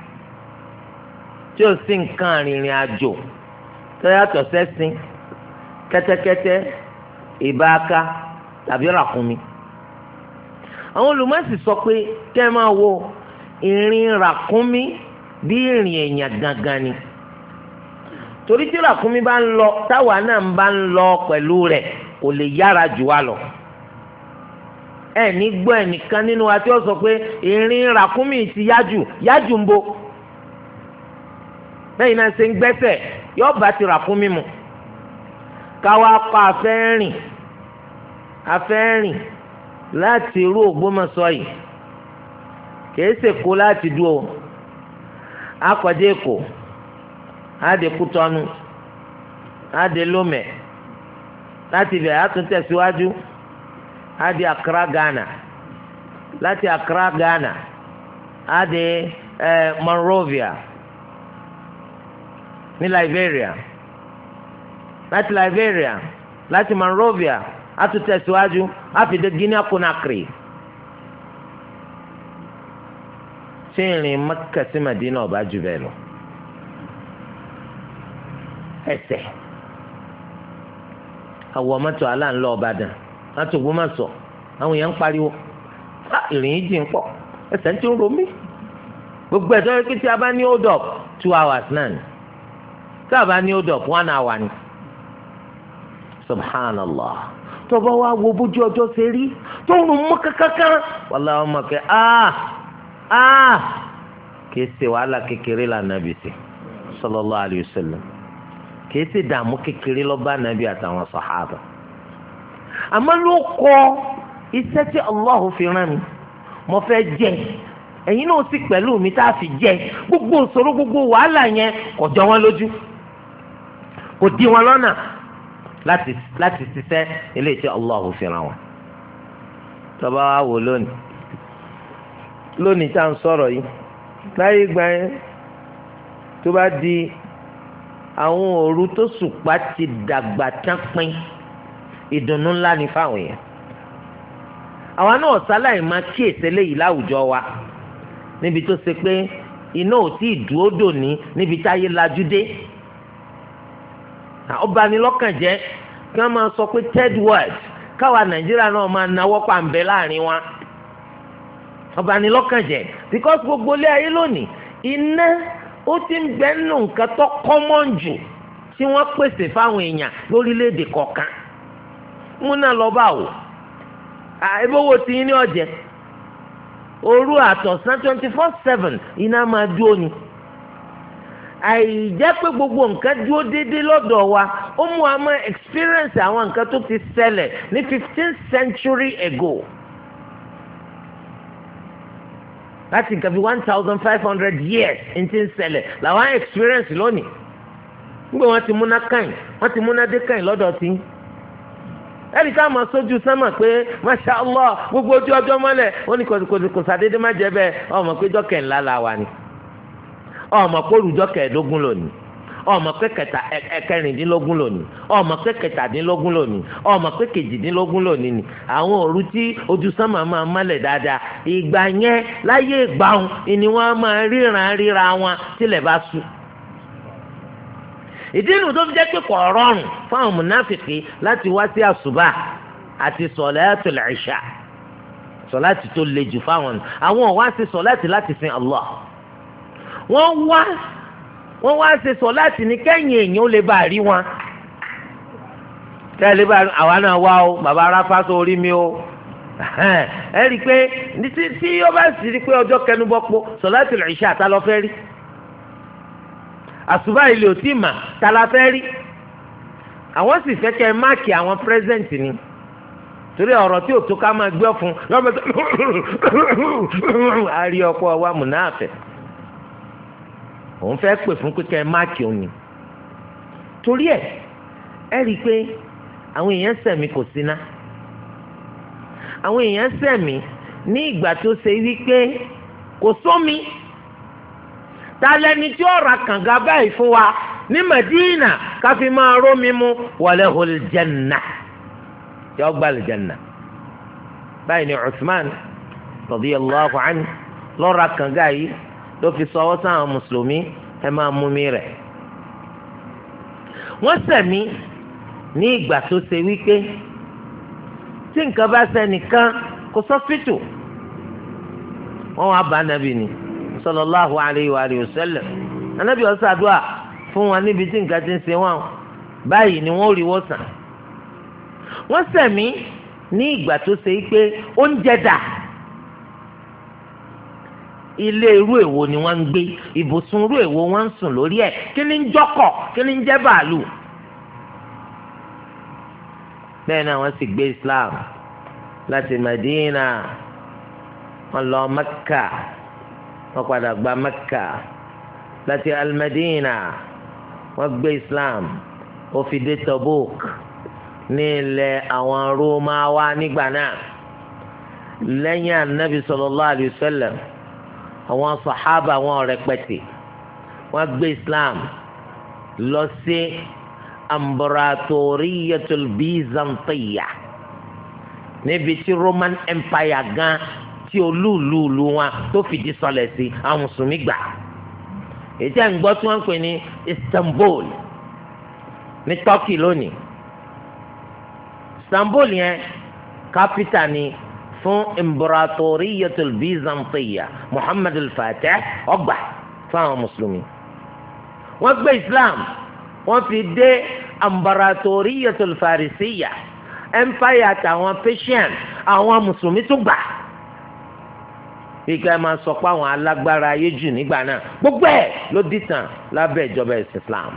tí ó sì nǹkan rìnrìn àjò tó yàtọ̀ sẹ́sìn kẹ́tẹ́kẹ́tẹ́ ìbáaka tàbí ràkúnmí. àwọn olùmọ̀ọ́sì sọ pé kẹ́ ẹ máa wo ìrìn ràkúnmí bí ìrìn èèyàn gangan ni torí tí ràkúnmí bá ń lọ táwa náà bá ń lọ pẹ̀lú rẹ̀ kò lè yára jù wá lọ. ẹ ní gbọ́ ẹnìkan nínú wa tí ó sọ pé ìrìn ràkúnmí ti yájú yájú ń bo bẹ́ẹ̀ náà ṣe ń gbẹ́sẹ̀ yóò bá ti ràkúnmí mu káwa pa afẹ́rìn afẹ́rìn láti irú Ògbómọ̀ṣọ́ yìí kìí ṣe kó láti dúró akọ̀dé Èkó àdé Kútọ́nù àdé Lómẹ̀ láti bẹ̀ àtúntẹ̀síwájú àdé Accra Ghana láti Accra Ghana àdé eh, Monrovia ní Liberia láti Liberia láti Monrovia àtúntẹ̀síwájú àfìdé Guinea Conakry. ṣé ìrìn Mẹ́kà sí Mẹ́dínà ọba jù bẹ́ẹ̀ lọ ẹsẹ̀ àwọ̀ mọ́tò aláǹlọ́ Ìbàdàn láti Ògbómọ̀ṣọ́ àwọn èèyàn ń pariwo ìrìn yìí jìn pọ̀ ẹsẹ̀ ń tí ń ro mí gbogbo ẹ̀ tó yẹ kí tí a bá ní hold up two hours náà ni tí a bá ní hold up one hour ni subhanallah tó bá wá wo bójú ọjọ́ ṣe rí tó ń rún mọ́ kankan wàlá ọmọ kẹ ah ah kìí ṣe wàhálà kékeré la nàbì sí sallallahu alayhi wa sallam kìí ṣe dààmú kékeré ló bá nàbì àtàwọn sàhábà àmọ́ ló kọ iṣẹ́ tí Allahu fi rán mi mo fẹ́ jẹ ẹ̀yin náà sì pẹ̀lú mi tá a fi jẹ gbogbo ìṣòro gbogbo wàhálà yẹn kò jọ wọn lójú kò dí wọn lọ́nà láti láti ṣiṣẹ́ eléyìí tí Allahu fi rán wọn. tọ́ba wa wò lónìí lónìí tá à ń sọ̀rọ̀ yìí láyé gbà yẹn tó bá di àwọn òru tó ṣùpá ti dàgbà tán pín ìdùnnú ńlá ni fáwọn èèyàn. àwa náà sáláì máa kíyèsí eléyìí láwùjọ wa níbi tó ṣe pé iná ò tí ì dúró dòní níbi táyé lajú dé. ó bani lọ́kàn jẹ́ kí wọ́n máa sọ pé third world káwa nàìjíríà náà máa nawọ́ pàǹbẹ́ láàrin wa. ó bani lọ́kàn jẹ́ because gbogbo ilé ayé lónìí iná ó ti ń bẹ nù nǹkan tó common jù tí wọ́n pèsè fáwọn èèyàn lórílẹ̀‐èdè kọ̀ọ̀kan. múná lọ bá wò àìbówó tí yín ní ọ̀jẹ̀ òru àtọ̀sán twenty four seven iná máa dúró ni. àìjẹ́ pé gbogbo nǹkan dúró déédéé lọ́dọ̀ wa ó mú wa máa experience àwọn nǹkan tó ti ṣẹlẹ̀ ní fifteenth century ago. láti nǹkan bí one thousand five hundred years n ti ń ṣẹlẹ̀ làwọn experience lónìí. nígbà wọn ti múná kàn wọn ti múná dé kàn lọ́dọ̀ tí. ẹnì ká máa sójú sánmà pé masha allah gbogbo ojú ọjọ́ mọ́lẹ̀ ó ní kò sàdédé má jẹ́ bẹ́ẹ̀ ọmọ pé jọ́kẹ̀ ńlá la wà ní. ọmọ pé olùjọ́ kẹẹ̀ẹ́dógún lónìí ọmọ pé kẹta ẹ̀kẹrìndínlógún lónìí ọmọ pé kẹtàdínlógún lónìí ọmọ pé kejìdínlógún lónìí ni àwọn òru tí ojú sánmà máa mọ́lẹ̀ dáadáa ìgbà yẹn láyé ìgbàhùn ni wọ́n máa ríran ríra wọn tílẹ̀ bá ṣú. ìdí inú tó fi jẹ́ pé kò rọrùn fáwọn mùnáfìkì láti wá sí àsùbà àti sọ̀láàtùl ìṣà sọ̀láàtì tó le jù fáwọn àwọn wá sí sọ̀láàtì láti sin Allah wọ́n wá wọ́n wá ṣe sọ̀láàtì ní kẹ́yìn èèyàn ó lè bá rí wọn. tẹ́lẹ̀ bá àwa náà wá o bàbá aráfá sórí mi o ẹ rí i pé tí ó bá sì rí i pé ọjọ́ kẹnubọ́pọ̀ sọ̀láàtì ìṣà ta ló fẹ́ rí àsùbá ilé ò tí mà ta la fẹ́ rí àwọn sì fẹ́ kẹ́ máàkì àwọn pírẹ́sẹ̀ǹtì ni torí ọ̀rọ̀ tí ò tó ká máa gbọ́ fún lọ́mọ tó àrí ọ̀pọ̀ wa múnáfẹ̀ òun fẹ́ pè fún pípẹ́ máàkì òní torí ẹ̀ ẹ rí i pé àwọn èèyàn sẹ̀mí kò síná àwọn èèyàn sẹ̀mí ní ìgbà tó ṣe wípé kò sómi ta lẹni tí ó ra kànga báyìí fún wa ní Madina káfí máa rómi mu walahul janna yọ gbà lè janna báyìí ni Uthman radiyallahu anhu ló ra kànga yìí ló fi sọwọ́ sáwọn mùsùlùmí ẹ máa mú mi rẹ̀. wọ́n sẹ̀mí ní ìgbà tó ṣe wípé tí nǹkan bá ṣẹnìkan kò sọ́fítù wọ́n wá bá nàbì ni sallallahu alayhi wa alihi wa sallam ànábì ó ṣàdúà fún wọn níbi tí nǹkan ti ń ṣe wọn báyìí ni wọ́n rí wòsàn. wọ́n sẹ̀mí ní ìgbà tó ṣe wípé oúnjẹ dà ilé irú èwo ni wọ́n ń gbé ibùsùn irú èwo wọ́n ń sùn lórí ẹ̀ kí ni ń jọ́kọ̀ kí ni ń jẹ́ bàálù. bẹ́ẹ̀ náà wọ́n sì gbé Islam láti Madina wọ́n lọ Mẹ́kà wọ́n padà gba Mẹ́kà láti Al-Madina wọ́n gbé Islam ó fi dé Tabuk ní ilẹ̀ àwọn Rómáwá nígbà náà lẹ́yìn Ànábì sallallahu alayhi wa sallam àwọn sàhábà wọn rẹpẹtẹ wọ́n gbé Islam lọ sí Ambaratoriyatul Byzantiya níbi tí Roman Empire gan tí olúùlúùlú wọn tó fìdí sọlẹ̀ sí àwọn mùsùlùmí gbà ètò ẹ̀ ń gbọ́ tí wọ́n ń pè ní Istanbul ní Turkey lónìí Istanbul yẹn kápítà ni fún Imperatoriyatul Byzantiya Muhammad al-Fatih ọgbà fún àwọn mùsùlùmí wọ́n gbé Islam wọ́n fi dé Imperatoriyatul Farisiya empire àtàwọn Persian àwọn mùsùlùmí tún gbà bí ká máa sọ pé àwọn alágbára ayé jù nígbà náà gbogbo ẹ̀ ló dìtàn lábẹ́ ìjọba ẹ̀sìn Islam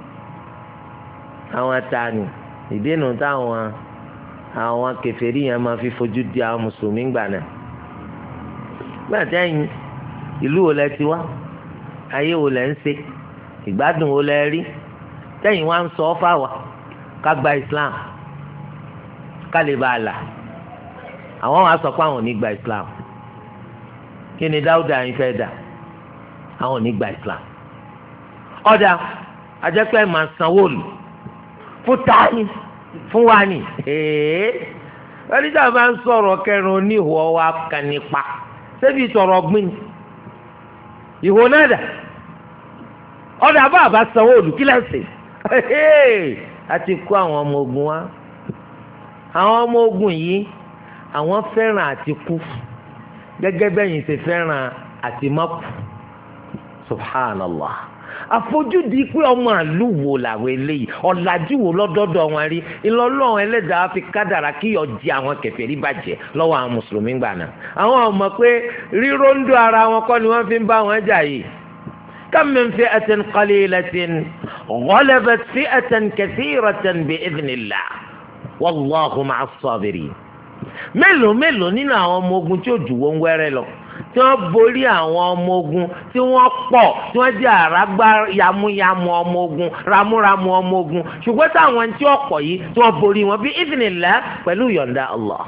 àwọn tani ìdènà táwọn àwọn kèfèrí yẹn máa fi fojú di àwọn mùsùlùmí gbà náà gbàtẹ́ yín ìlú wo lẹ ti wá ayé wo lẹ ń ṣe ìgbádùn wo lẹ rí tẹ́yìn wá ń sọ ọ́ fáwa ká gba Islam ká lè bá a là àwọn wàá sọ pé àwọn ò ní gba Islam kí ni Dáúdà yín fẹ́ dà àwọn ò ní gba Islam ọ̀dà ajẹ́pẹ́ máa sanwó lù fún tani fún wa ni ẹni tí a máa ń sọ̀rọ̀ kẹrin oníhò wa kan nípa ṣebí sọ̀rọ̀ gbìn ìhò náà dà ọ̀dà bá àbá sanwó lù kí lẹ́sìn àti kó àwọn ọmọ ogun wa àwọn ọmọ ogun yìí àwọn fẹ́ràn àti kú gẹ́gẹ́ bẹ́yìn ṣe fẹ́ràn àti mọ́kù subhanallah àfojúdi pé ọmọ àlù wo làwọn eléyìí ọ̀làjú wo lọ́dọ́dọ̀ wọn rí ìlọ́lọ́run ẹlẹ́dàá fi kádàrá kí ọjí àwọn kèfèrí bàjẹ́ lọ́wọ́ àwọn mùsùlùmí gbà náà àwọn ọmọ pé ríróńdó ara wọn kọ́ ni wọ́n fi ń bá wọn jà yìí kam min fi'atin qalilatin ghalabat fi'atan kathiratan bi'idhnillah wallahu ma'as sabirin mélòó mélòó nínú àwọn ọmọ ogun tí ó jù wọ́n wẹ́rẹ́ lọ tí wọ́n borí àwọn ọmọ ogun tí wọ́n pọ̀ tí wọ́n jẹ́ àràgbá yamuyamu ọmọ ogun ramúramù ọmọ ogun ṣùgbọ́n táwọn tí wọ́n pọ̀ yìí tí wọ́n borí wọn bí idhnillah pẹ̀lú yọ̀ǹda Allah.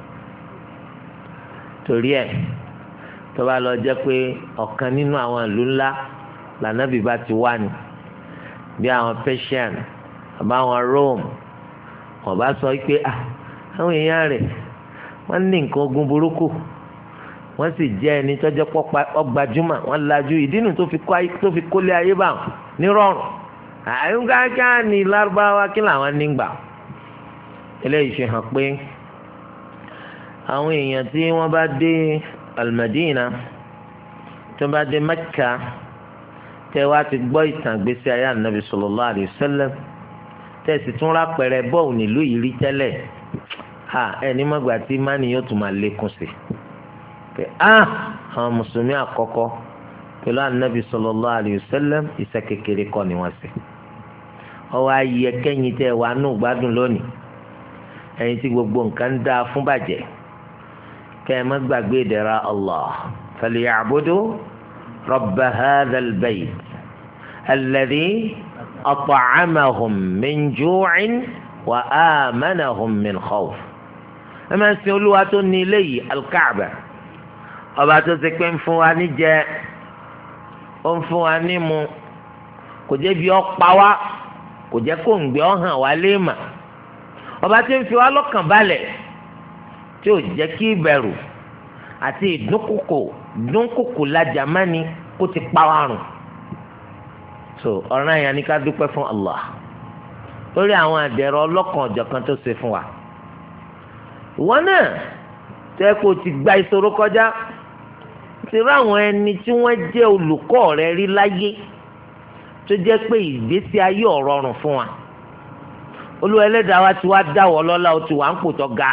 torí ẹ̀ tó bá lọ jẹ́ pé ọ̀kan nínú àwọn ìlú ńlá lànàbì bá ti wá ní bí àwọn Persian àbá àwọn Rome wọ́n bá sọ pé àwọn èèyàn rẹ̀ wọ́n ní nǹkan ogun burúkú wọ́n sì jẹ́ ẹni tọ́jọ́ ọgbàjúmọ̀ wọ́n lajú ìdínú tó fi kólé ayé bá wọn nírọ̀rùn àyùngáká ní lárúbáwá kí làwọn nígbà eléyìí fi hàn pé àwọn èèyàn tí wọ́n bá dé Al-Madina tó bá dé Mẹ́kà tẹ́ wá ti gbọ́ ìtàn ìgbésí ayé Ànábì sallallahu alaihi wasallam tẹ̀sí tún rápẹ̀rẹ̀ bọ́ọ̀ nílùú yìí rí tẹ́lẹ̀ ha ẹni mọ́gbà tí mánì yóò tún máa lékún sí pé ah àwọn mùsùlùmí àkọ́kọ́ pẹ̀lú Ànábì sallallahu alayhi wa sallam iṣẹ́ kékeré kọ́ ni wọ́n ṣe ọwọ́ ayé kẹ́yìn tẹ́ wàá nù gbádùn lónìí ẹ̀yin tí gbogbo nǹkan ń dáa fún bàjẹ́ kẹ́ ẹ má gbàgbé ìdẹ̀ra Allah falya'budu rabba hadhal bayt alladhi at'amahum min ju'in wa amanahum min khawf ẹ máa ń sin olúwa tó ní ilé yìí Al-Kaaba ọba tó ti pé ń fún wa ní jẹ ó ń fún wa ní mu kò jẹ́ bí ó pa wá kò jẹ́ kó ń gbé ọ hàn wá léèmà ọba tí ń fi wá lọ́kàn balẹ̀ tí ò jẹ́ kí ìbẹ̀rù àti ìdúnkùkù dúnkùkù lajà mání kó ti pa wá rùn so ọ̀ràn yẹn ni ká dúpẹ́ fún Allah lórí àwọn àdẹ̀rọ̀ ọlọ́kan ọ̀jọ̀kan tó ṣe fún wa ìwọ náà tẹ́ kó ti gba ìṣòro kọjá ti rí àwọn ẹni tí wọ́n jẹ́ olùkọ́ rẹ rí láyé tó jẹ́ pé ìgbésí ayé ọ̀rọ̀ rùn fún wa Olúwa Ẹlẹ́dàá wa ti wá dáwọ́ lọ́lá o ti wà ń pò tó ga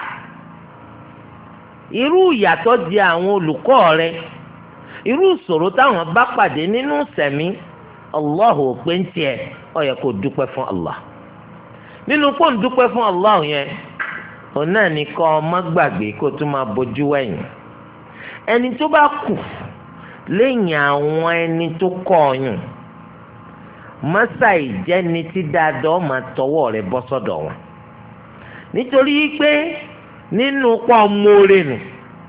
irú ìyàtọ̀ di àwọn olùkọ́ rẹ irú ìṣòro táwọn bá pàdé nínú sẹ̀mí Allah ò pé ń tiẹ̀ ó yẹ kó dúpẹ́ fún Allah nínú kó ń dúpẹ́ fún Allah yẹn òun náà ní kọ́ ọmọ gbàgbé kó tún máa bójú wẹ̀yìn ẹni tó bá kù lẹ́yìn àwọn ẹni tó kọ́ ọyùn mọ́sà ìjẹ́ni tí dáadọ́ máa tọwọ́ rẹ̀ bọ́ sọ́dọ̀ wọn nítorí pé nínú pọ́ mọ́ọ́rẹ́ nù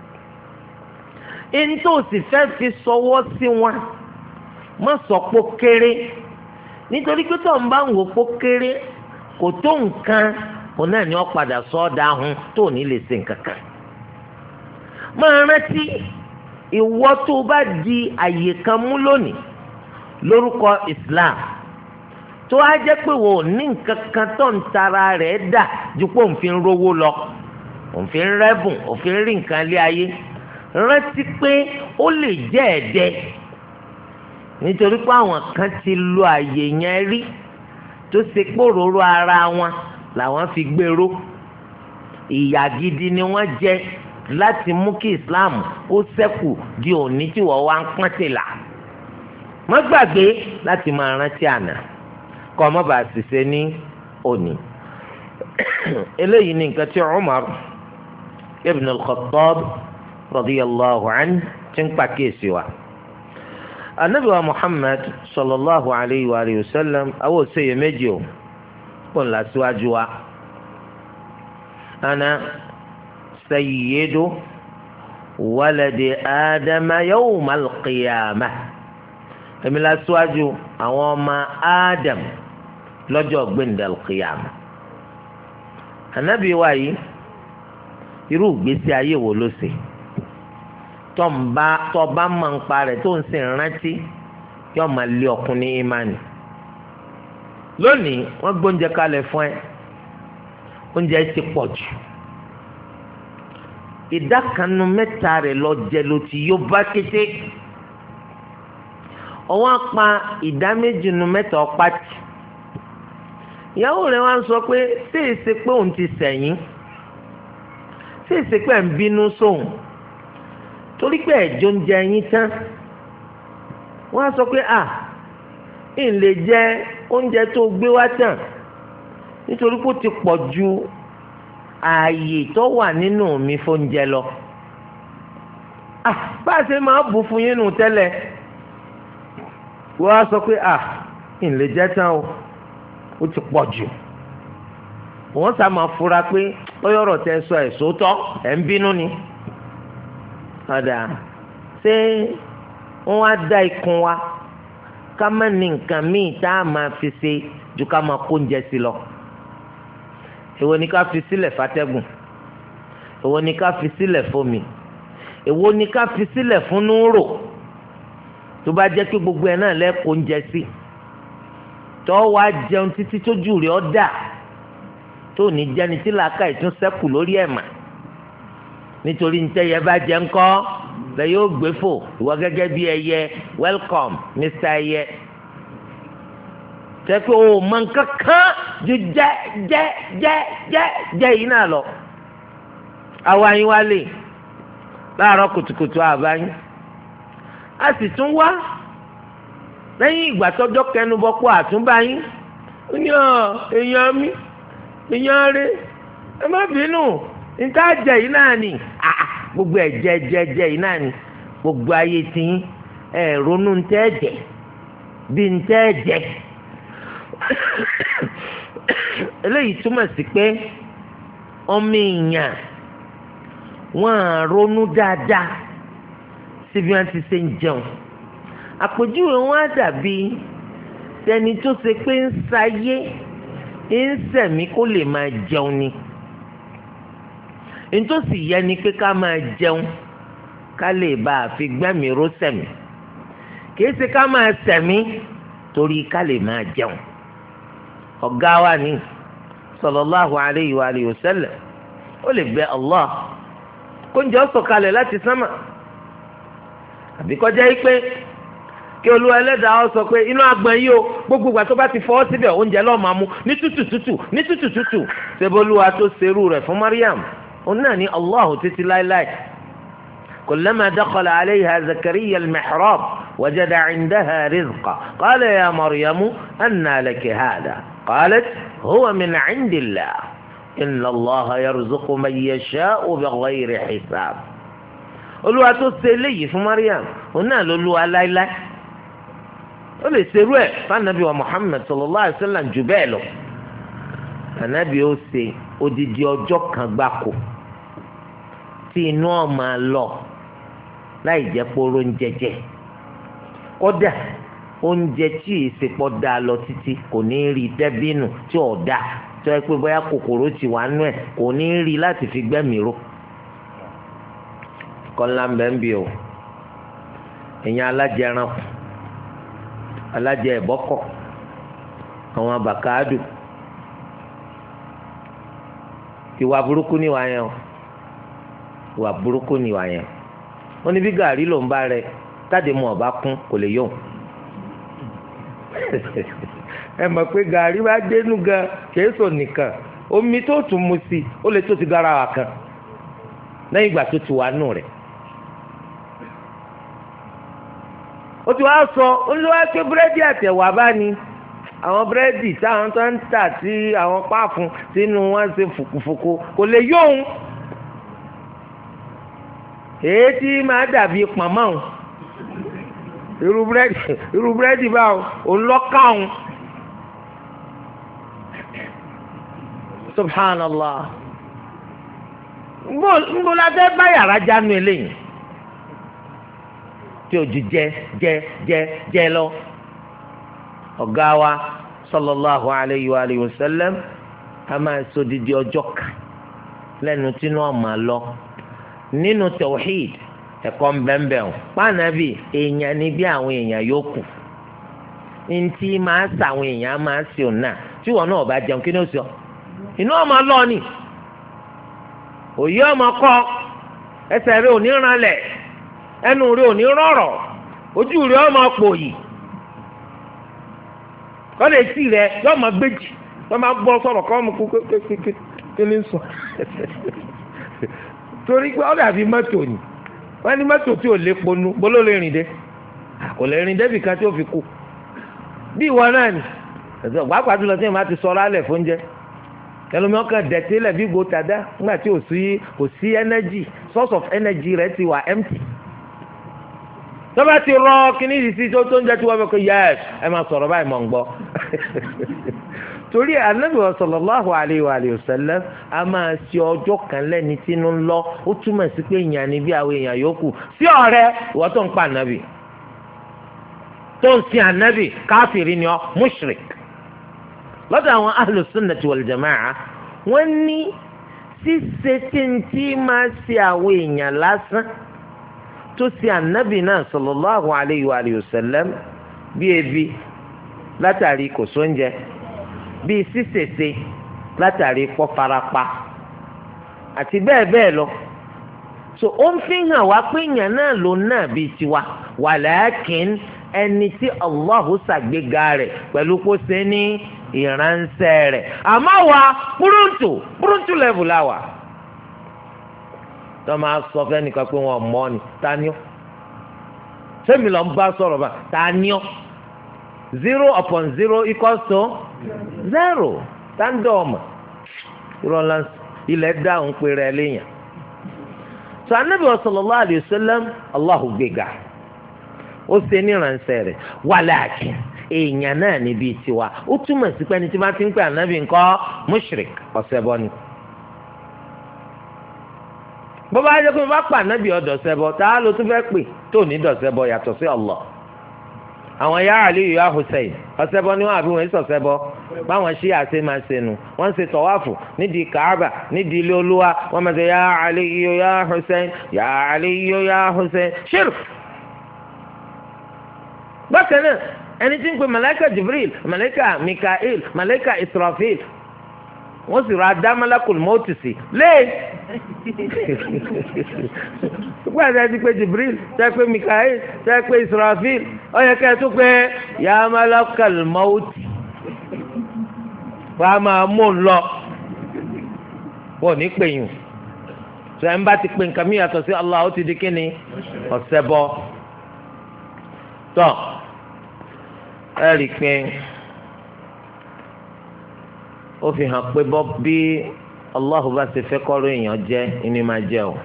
ẹni tó sì fẹ́ fi sọwọ́ sí wọn má sọ pé kéré nítorí pé tó ń bá ń wò pé kéré kò tó nǹkan òun náà ni wọ́n padà sọ ọ́ dáhùn tó ní lè ṣe nǹkan kan máa rántí ìwọ tó bá di àyè kan mú lónìí lórúkọ Islam tó á jẹ́ pé wò ní nǹkan kan tó ń tara rẹ̀ dà ju pé òun fi ń rówó lọ òun fi ń rẹ́bùn òun fi ń rí nǹkan lé ayé rántí pé ó lè jẹ́ ẹ̀dẹ́ nítorí pé àwọn kan ti lo àyè yẹn rí tó ṣe pòróró ara wọn làwọn fi gbèrò ìyà gidi ni wọ́n jẹ láti mú kí Islam kó ṣẹ́kù di òní tí wọ́n wá ń pọ́n tìlà má gbàgbé láti máa rántí àná kọ́ ọ má bàa ṣiṣẹ́ ní òní eléyìí ni nǹkan tí Umar ibn al-Khattab radiyallahu anhu ti ń pàkíyèsí wa anabi wa Muhammad sallallahu alayhi wa sallam àwọn òṣèyẹ méjì o kò ń la síwájú wa ana sayyidu waladi adama yawma al-qiyamah èmi la síwájú àwọn ọmọ Adam lọ́jọ́ gbẹ̀ndẹ̀ al-qiyamah. ànábì wa yìí irú ìgbésí ayé wo ló ṣe tọ́ǹba tọ́ba máa ń pa rẹ̀ tó ń sìn rántí yóò máa lé ọkùn ní ìmánì. lónìí wọ́n gbóúnjẹ kalẹ̀ fún ẹ oúnjẹ ti pọ̀ jù ìdá kan nínú mẹ́ta rẹ̀ lọ jẹ ló ti yó bá kété ọwọ́n apá ìdá méjì nínú mẹ́ta ọ̀pá tì. ìyàwó rẹ̀ wá ń sọ pé ṣé èsì pé òun ti sẹ̀yìn ṣé èsì pé ẹ̀ ń bínú sóun torí pé ẹ̀jọ́ ń jẹ yín tán. wọ́n á sọ pé à ń lè jẹ oúnjẹ tó gbé wá tán nítorí pé ó ti pọ̀ ju ààyè tó wà nínú mi fóúnjẹ lọ. à bá a ṣe máa bù fún yín nù tẹ́lẹ̀ wọ́n á sọ pé à ń lè jẹ tán o ó ti pọ̀ jù. wọ́n sá máa fura pé lọ́yọ̀rọ̀ tẹ sọ ẹ̀ sótọ́ ẹ̀ ń bínú ni. ọ̀dà ṣé wọ́n wá dá ikùn wa ká má ní nǹkan míì tá a máa fi ṣe ju ká máa kó oúnjẹ sí lọ. èwo ni ká fi sílẹ̀ fàtẹ́gùn, èwo ni ká fi sílẹ̀ fómi, èwo ni ká fi sílẹ̀ fún núrò tó bá jẹ́ pé gbogbo ẹ̀ náà lẹ́kọ̀ọ́ oúnjẹ sí tó wá jẹun títí tójú rẹ̀ ọ́ dà tó ní jẹni tí làákà ìtún sẹ́kù lórí ẹ̀ mà nítorí ní tẹ́yẹ bá jẹ ńkọ́ lẹ yóò gbé fò ìwọ gẹ́gẹ́ bí ẹyẹ welcome mister ẹyẹ tẹ́kọ̀ o mọ nǹkan kan ju jẹ́ jẹ́ jẹ́ jẹ́ jẹ́ yìí náà lọ. àwa yín wá lè láàárọ̀ kùtùkùtù àbáyín a sì tún wá lẹ́yìn ìgbà tọ́jọ́ kẹnubọ pọ̀ àtúnbáyín ó ní ọ èèyàn mi èèyàn rẹ ẹ má bínú níta jẹ yìí náà ni gbogbo ẹ jẹ jẹ jẹ yìí náà ni gbogbo ayé tiyín ẹ ronú ntẹ jẹ bí ntẹ jẹ eléyìí túmọ̀ sí pé ọmọ èèyàn wọ́n á ronú dáadáa síbi wọ́n ti ṣe ń jẹun. àpèjúwe wọn á dàbí tẹni tó ṣe pé ń ṣayé ń sẹ̀mí kó lè máa jẹun ni. nítòsí yẹ ni pé ká máa jẹun ká lè bá a fi gbẹ́mìí ró sẹ̀mí kìí ṣe ká máa sẹ̀mí torí ká lè máa jẹun. ọ̀gá wa ní sallallahu alayhi wa alihi wa sallam ó lè bẹ Allah kó ń jẹ́ sọ̀kalẹ̀ láti sánmà àbí kọjá yìí pé kí Olúwa Ẹlẹ́dàá ó sọ pé inú agbọ̀n yìí o gbogbo ìgbà tó bá ti fọwọ́ síbẹ̀ oúnjẹ lọ́ọ́ máa mú ní tútù tútù ní tútù tútù ṣebólúwa tó ṣerú rẹ̀ fún Maryam òun náà ní Allah títí láéláé. كلما دخل عليها زكريا المحراب وجد عندها رزقا قال يا مريم أنى لك هذا قالت هو من عند الله إن الله يرزق من يشاء بغير حساب. Olúwa tó ṣe eléyìí fún Maryam òun náà l'Olúwa láéláé ó lè ṣerú ẹ̀ fanabi wa Muhammad sallallahu alayhi wa sallam jù bẹ́ẹ̀ lọ. Ànábì ó ṣe odidi ọjọ́ kan gbáko tí inú ọ̀ máa lọ láì jẹ́ poro ń jẹjẹ kódà oúnjẹ tí ìsèpọ̀ dá lọ títí kò ní rí dẹ́bínú tí ò dá tó yẹ pé bóyá kòkòrò ti wà nú ẹ̀ kò ní rí láti fi gbẹ́mìí ró. kọ́ńlá ń bẹ́ ń bí o èèyàn alájẹ ẹranko alájẹ ẹ̀bọ́kọ̀ àwọn abàkáàdù ìwà burúkú níwà yẹn o ìwà burúkú níwà yẹn wọ́n ní bí gàrí ló ń bá rẹ káde mu ọba kún kò lè yóò ẹ mọ̀ pé gàrí bá dénú gan kèésò nìkan omi tó tún mu sí ó lè tó ti garawa kan lẹ́yìn ìgbà tó ti wà nù rẹ̀. ó ti wá sọ olúwa pé búrẹ́dì àtẹ̀wà bá ní àwọn búrẹ́dì táwọn tó ń tà tí àwọn páàfún sínú wọn ṣe fùkùfùkù kò lè yóò èyí tí máa dàbí pàmò irú búrẹ́dì irú búrẹ́dì báwo òun lọ́kàn subhanallah nbó la fẹ́ bá yàrá jánu eléyìí tí o ju jẹ jẹ jẹ jẹ lọ. ọ̀gá wa sallallahu alayhi wa alihi wa sallam a máa sọ didi ọjọ́ kan lẹ́nu tí náà máa lọ nínú tawhid ẹ̀kọ́ mbẹ́mbẹ́ o pàànàbì èèyàn ní bí àwọn èèyàn yòókù ntí máa sàwọn èèyàn máa ṣe ọ̀nà tí wọn náà bá jẹun kí ni ó sọ inú ọmọ lọ ni òye ọmọ kọ ẹsẹ̀ rẹ̀ ò ní ranlẹ̀ ẹnu rẹ̀ ò ní rọ̀rọ̀ ojú rẹ̀ ọmọ pòyì kọ́lé tí rẹ̀ yọ ọmọ gbèjì wọ́n máa bọ́ sọ̀rọ̀ kọ́ ọmọ kékeré kí ni sọ torí pé ọ̀dà bíi mọ́tò ni wọ́n ní mọ́tò tí ò lè ponú bóló lè rìn dé kò lè rìn débì kan tí ó fi kú bí ìwọ náà ni pàápàá jùlọ tí èèyàn bá ti sọ̀rọ̀ alẹ̀ fún oúnjẹ ẹlòmíràn kan dẹ̀tí lẹ̀ bí gbó tàdá nígbà tí ò sí kò sí energy source of energy rẹ̀ ti wà empty tọ́ba ti rọ kíní yìí sí tó tó ń jẹ́ tí wọ́n fẹ́ kó yẹ́s ẹ máa sọ̀rọ̀ báyìí mọ̀ ń gbọ́ torí Ànábì sallallahu alayhi wa alihi wa sallam a máa ṣe ọjọ́ kan lẹ́ni tínú ń lọ ó túmọ̀ sí pé èèyàn ni bí àwọn èèyàn yòókù sí ọ̀rẹ́ ìwọ tó ń pa ànábì tó ń sin ànábì káfíìrì ni ọ mushrik lọ́dọ̀ àwọn ahlu sunnati wal jamaa wọ́n ní ṣíṣe tí ń tí máa ṣe àwọn èèyàn lásán tó ṣe ànábì náà sallallahu alayhi wa alihi wa sallam bí ebi látàrí kò sóúnjẹ bíi sísèse látàrí pọ́ farapa àti bẹ́ẹ̀ bẹ́ẹ̀ lọ so ó ń fi hàn wá pé èèyàn náà ló náà bíi tiwa wàlákìn ẹni tí Allahu ṣàgbéga rẹ̀ pẹ̀lú kó ṣe ní ìránṣẹ́ rẹ̀ àmọ́ wa púrúǹtù púrúǹtù lẹ́bù la wà tó máa sọ fẹ́nìkan pé wọ́n mọ́ ni taniọ́ sẹ́mi lọ́n bá sọ̀rọ̀ bá taniọ́ zero upon zero equals to zero tandọ́ọ̀mù ìrọ̀lá ilẹ̀ dáhùn pé rẹ̀ léèyàn sọ Ànábì sallallahu alayhi wa sallam Allahu gbéga ó ṣe ní ìránṣẹ́ rẹ̀ wàláàkì èèyàn náà níbi tiwa ó túmọ̀ sí pé ẹni tí wọ́n ti ń pè ànábì ńkọ́ mushrik ọ̀sẹ̀ bọ́ ni. bó bá yẹ kó bá pa ànábì ọ̀dọ̀sẹ̀ bọ́ tá a ló tún fẹ́ pè tó ní dọ̀sẹ̀ bọ́ yàtọ̀ sí Allah. àwọn ya Aliyu ya Hussein ọ̀sẹ̀ bọ́ ni wọ́n àbí wọ́n ń sọ̀sẹ̀ bọ́ báwọn ṣí àṣẹ máa ṣe nu wọ́n ń ṣe tọ̀wáfù nídìí Kaaba nídìí ilé olúwa wọ́n máa ṣe ya Aliyu ya Hussein ya Aliyu ya Hussein shirk. bákan náà ẹni tí ń pè màláíkà Jibril màláíkà Mikael màláíkà Israfil wọ́n sì ra dá malakul mọ́tì sí lé wọ́n àti ẹni pé Jibril tẹ́ pé Mikael tẹ́ pé Israfil ó yẹ kẹ́ ẹ tó pé ya malakul mọ́tì wọ́n á máa mú un lọ wọ́n ò ní pè yín sọ ẹ̀ ń bá ti pè nǹkan mi yàtọ̀ sí Allah ó ti di kíni ọ̀sẹ̀ bọ́ tọ́ ẹ rí i pé ó fi hàn pé bọ́ bí Allahu bá ṣe fẹ́ kọ́rọ́ èèyàn jẹ́ ẹni máa jẹ́ o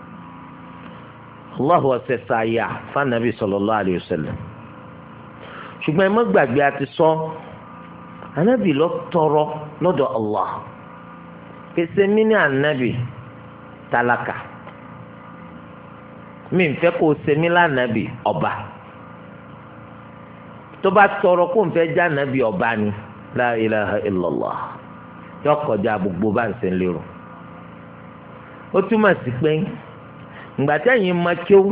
Allahu ọ̀sẹ̀ ṣàyà fanabi sallallahu alayhi wa sallam ṣùgbọ́n ẹ má gbàgbé àti sọ anabi lọ tọrọ lọ́dọ̀ Allah pèsè mí ní anabi tálákà mi ń fẹ́ kó o ṣe mí lánàbì ọba tó bá tọrọ kó n fẹ́ já nàbì ọba ni la ilaha illallah yọ kọjá gbogbo bá ń sẹ́ lérò ó túmọ̀ sí pé ǹgbà tẹ́yìn máa kíó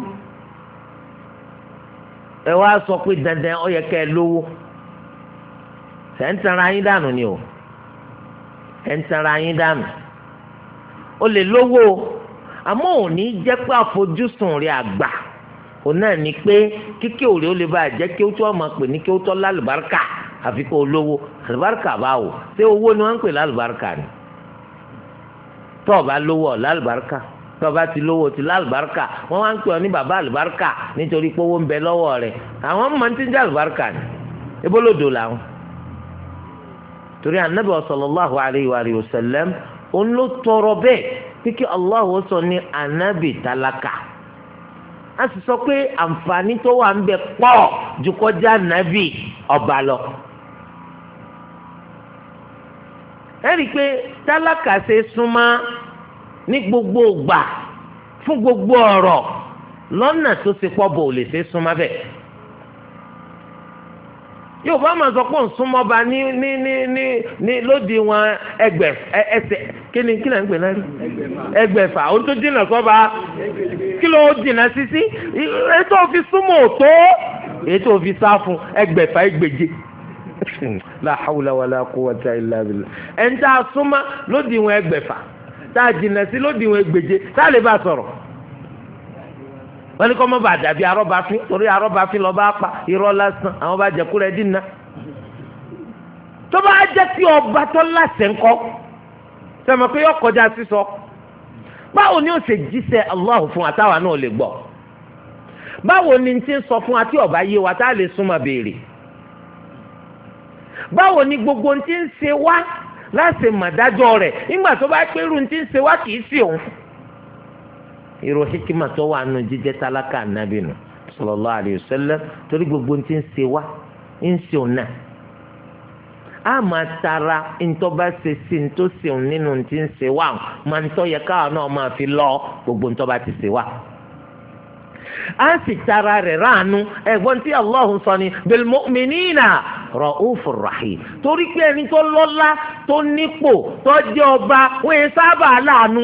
ẹ wá sọ pé dandan ó yẹ kẹ́ ẹ lówó ẹ̀ ń tanra yín dànù ni o ẹ̀ ń tanra yín dànù ó lè lówó àmọ́ ò ní jẹ́ pé àfojúsùn rẹ̀ àgbà òun náà ni pé kíkẹ́ òrè ó lè bá jẹ́ kí ó tó ọmọ pè ní kí ó tọ́ lálùbáríkà àfi kó o lówó àlùbáríkà báwo ṣé owó ni wọ́n ń pè lálùbáríkà ni tọ́ ọ bá lówó ọ lálùbáríkà tọ́ ọ bá ti lówó ti lálùbáríkà wọ́n wá ń pè ọ ní bàbá àlùbáríkà nítorí pé owó ń bẹ lọ́wọ́ rẹ̀ àwọn mọ̀ ní ti ń jẹ́ àlùbáríkà ni ebólódò làwọn. torí Ànábì sallallahu alayhi wa sallam òun ló tọrọ bẹ́ẹ̀ kíkẹ́ Allah sọ ní ànábì tálákà a sì sọ pé àǹfààní tó wà ń bẹ pọ̀ ju kọjá nàbì ọba lọ. ẹ rí i pé tálákà ṣe súnmọ́ ní gbogbo ìgbà fún gbogbo ọ̀rọ̀ lọ́nà tó ṣe pọ̀ bò ò lè ṣe súnmọ́ bẹ́ẹ̀. yóò bá máa sọ pé òun súnmọ́ ba ní ní ní ní ní lódì wọn ẹgbẹ̀ ẹsẹ̀ kí ni kí ni à ń gbé náà rí ẹgbẹ̀fà òun tó dínà sọ́ba kí ló dínà sísí ètò òfin súnmọ́ òtó ètò òfin sá fún ẹgbẹ̀fà ẹgbẹ̀je la hawla wala quwwata illa billah ẹni tá a súnmọ́ lódì wọn ẹgbẹ̀fà tá a jìnà sí lódì wọn ẹgbẹ̀je tá a lè bá sọ̀rọ̀ wọ́n ní kọ́ mọ́ bá dàbí arọ́bàfin torí arọ́bàfin lọ́ọ́ bá pa irọ́ lásán àwọn bá jẹ́ kúrẹ́ dínà tó bá jẹ́ tí ọba tó láṣẹ ńkọ́ sẹ́mi pé yọ kọjá sísọ báwo ni ó ṣe jíṣẹ́ Allah fún àtàwọn náà lè gbọ́ báwo ni ti ń sọ fún àti ọba yé wa tá a lè súnmọ́ béèrè báwo ni gbogbo ti ń ṣe wá láṣẹ màdájọ́ rẹ̀ nígbà tó bá pẹ́rù ti ń ṣe wá kì í sí òun. irú hikima tó wà nù jíjẹ́ tálákà ànábì nù sallallahu alayhi wa sallam torí gbogbo ti ń ṣe wá ń ṣe òun náà a máa tara ntọ́ba ṣe sí ntọ́ ṣe òun nínú ti ń ṣe wá máa ń tọ́ yẹ káwọn náà máa fi lọ gbogbo ntọ́ba ti ṣe wá a sì tara rẹ̀ ránu ẹ̀gbọ́n tí Allah sọ ni bil mu'minina ra'ufur rahim torí pé ẹni tó lọ́lá tó nípò tó jẹ́ ọba wọ́n yẹn sábà láàánú.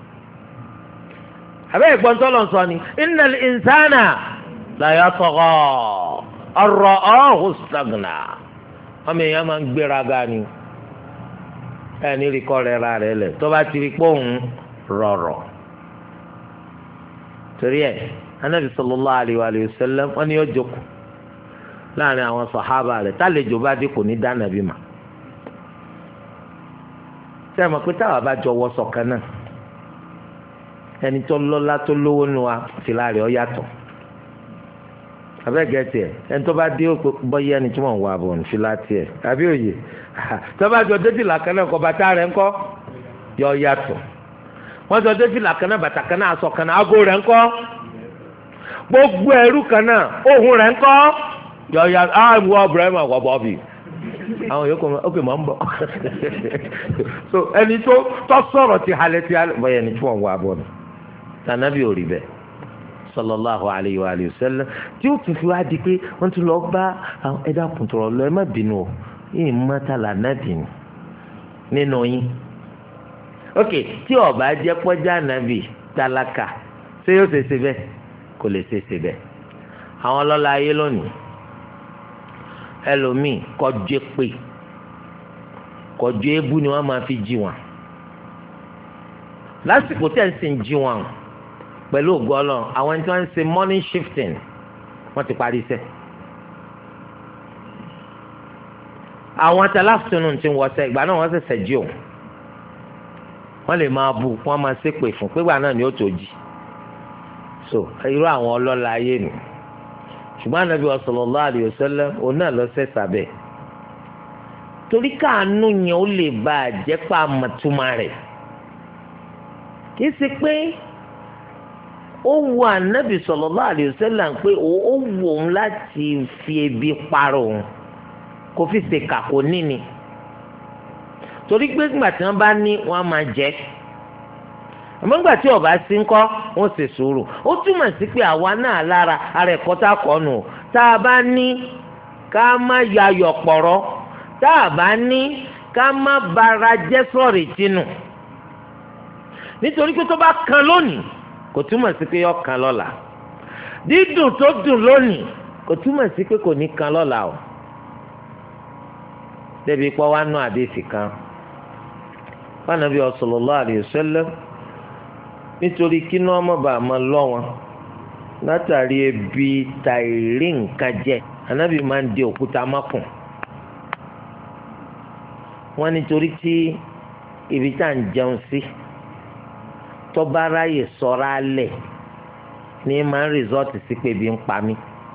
àbẹ́ ẹ̀gbọ́n tó lọ sọ ni innal insana la yatgha ar-ra'ahu istaghna ọmọ èèyàn máa ń gbéraga ni ẹni rí kọ́ rẹ̀ ra rẹ̀ lẹ̀ tó bá ti rí pòun rọ̀rọ̀ torí ẹ̀ anabi sallallahu alayhi wa sallam wọ́n ní yóò jókòó láàrin àwọn sàhábà rẹ̀ tálejò bá dé kò ní dá nàbí mà sẹ́yìn mọ̀ pé táwa bá jọ wọ sọ̀kan náà ẹni tó lọ́lá tó lówó nu wa fìlà rẹ̀ ó yàtọ̀ abẹ́gẹ́ tiẹ̀ ẹni tó bá dé bọ́yá ẹni tí wọ́n ń wá bọ̀ ní fìlà tiẹ̀ àbí òye tó bá jọ débìlà kan náà kọ́ bàtà rẹ̀ ńkọ́ yọ yàtọ̀ wọ́n jọ débìlà kan náà bàtà kan náà aṣọ kan náà aago rẹ̀ ńkọ́ gbogbo ẹrú kan náà ohun rẹ̀ ńkọ́ yọ yàtọ̀ ah wọ Ibrahim wọ bọ́ọ̀bì àwọn yòókù ok mọ̀ ń bọ̀ so ẹni tó tó sọ̀rọ̀ ti halẹ̀ ti halẹ̀ bọ́yá ẹni tí wọ́n ń wá bọ̀ ní tànàbí ò rí bẹ́ẹ̀ sallallahu alayhi wa sallam tí ó tún fi wá di pé wọ́n tún lọ bá ẹ̀dá kùntùrọ̀ lọ ẹ má bínú o yìí mọ́tàlá náà bínú nínú yín ok tí ọba jẹ́ pọ́jà nàbì tálákà ṣé yóò ṣe ṣe bẹ́ẹ̀ kò lè ṣe ṣe bẹ́ẹ̀ àwọn ọlọ́lá ayé lónìí ẹlòmíì kọjú pé kọjú ebú ni wọ́n máa fi jí wọn lásìkò tẹ̀ ń sìn jí wọn pẹ̀lú ògo Ọlọ́run àwọn ẹni tí wọ́n ń ṣe morning shifting wọ́n ti parí iṣẹ́ àwọn tẹlifíṣọ̀nù ti ń wọṣẹ́ ìgbà náà wọ́n ṣẹ̀ṣẹ̀ jí òun wọ́n lè máa bù wọ́n máa ṣépè fún pégbà náà ni ó tó jí so irú àwọn ọlọ́lá ayé nù ṣùgbọ́n Ànábì sallallahu alayhi wa sallam òun náà lọ sẹ́sà bẹ́ẹ̀ torí káànú yẹn ó lè bá a jẹ́ pa àmọ̀túmọ̀ rẹ̀ kì í ṣe pé ó wu Ànábì sallallahu alayhi wa sallam pé ó wù òun láti fi ebi parọ́ òun kò fi ṣe kàkó níní torí pé nígbà tí wọ́n bá ní wọ́n á máa jẹ́ àmọ́ nígbà tí ọba sí ń kọ́ wọ́n ṣe sùúrù ó túmọ̀ sí pé àwa náà lára ara ẹ̀kọ́ tá a kọ́ nù tá a bá ní ká má yayọ̀ pọ̀rọ́ tá a bá ní ká má bara jẹ́ sọ̀rì tìǹù nítorí pé tó bá kan lónìí kò túmọ̀ sí pé yọ kan lọ́la dídùn tó dùn lónìí kò túmọ̀ sí pé kò ní kan lọ́la o débi pọ́ wá nù àdéhìí kan wọn Ànábì sallallahu alayhi wa sallam nítorí kí ní ọmọ bàá máa lọ wọn látàrí ebi tàìrí nǹkan jẹ Ànábì máa ń di òkúta mákùn wọn nítorí tí ibi tá à ń jẹun sí tọ́ba ráyè sọ́ra alẹ̀ ní máa ń rìsọ́ọ̀tì sí pé ebi ń pa mí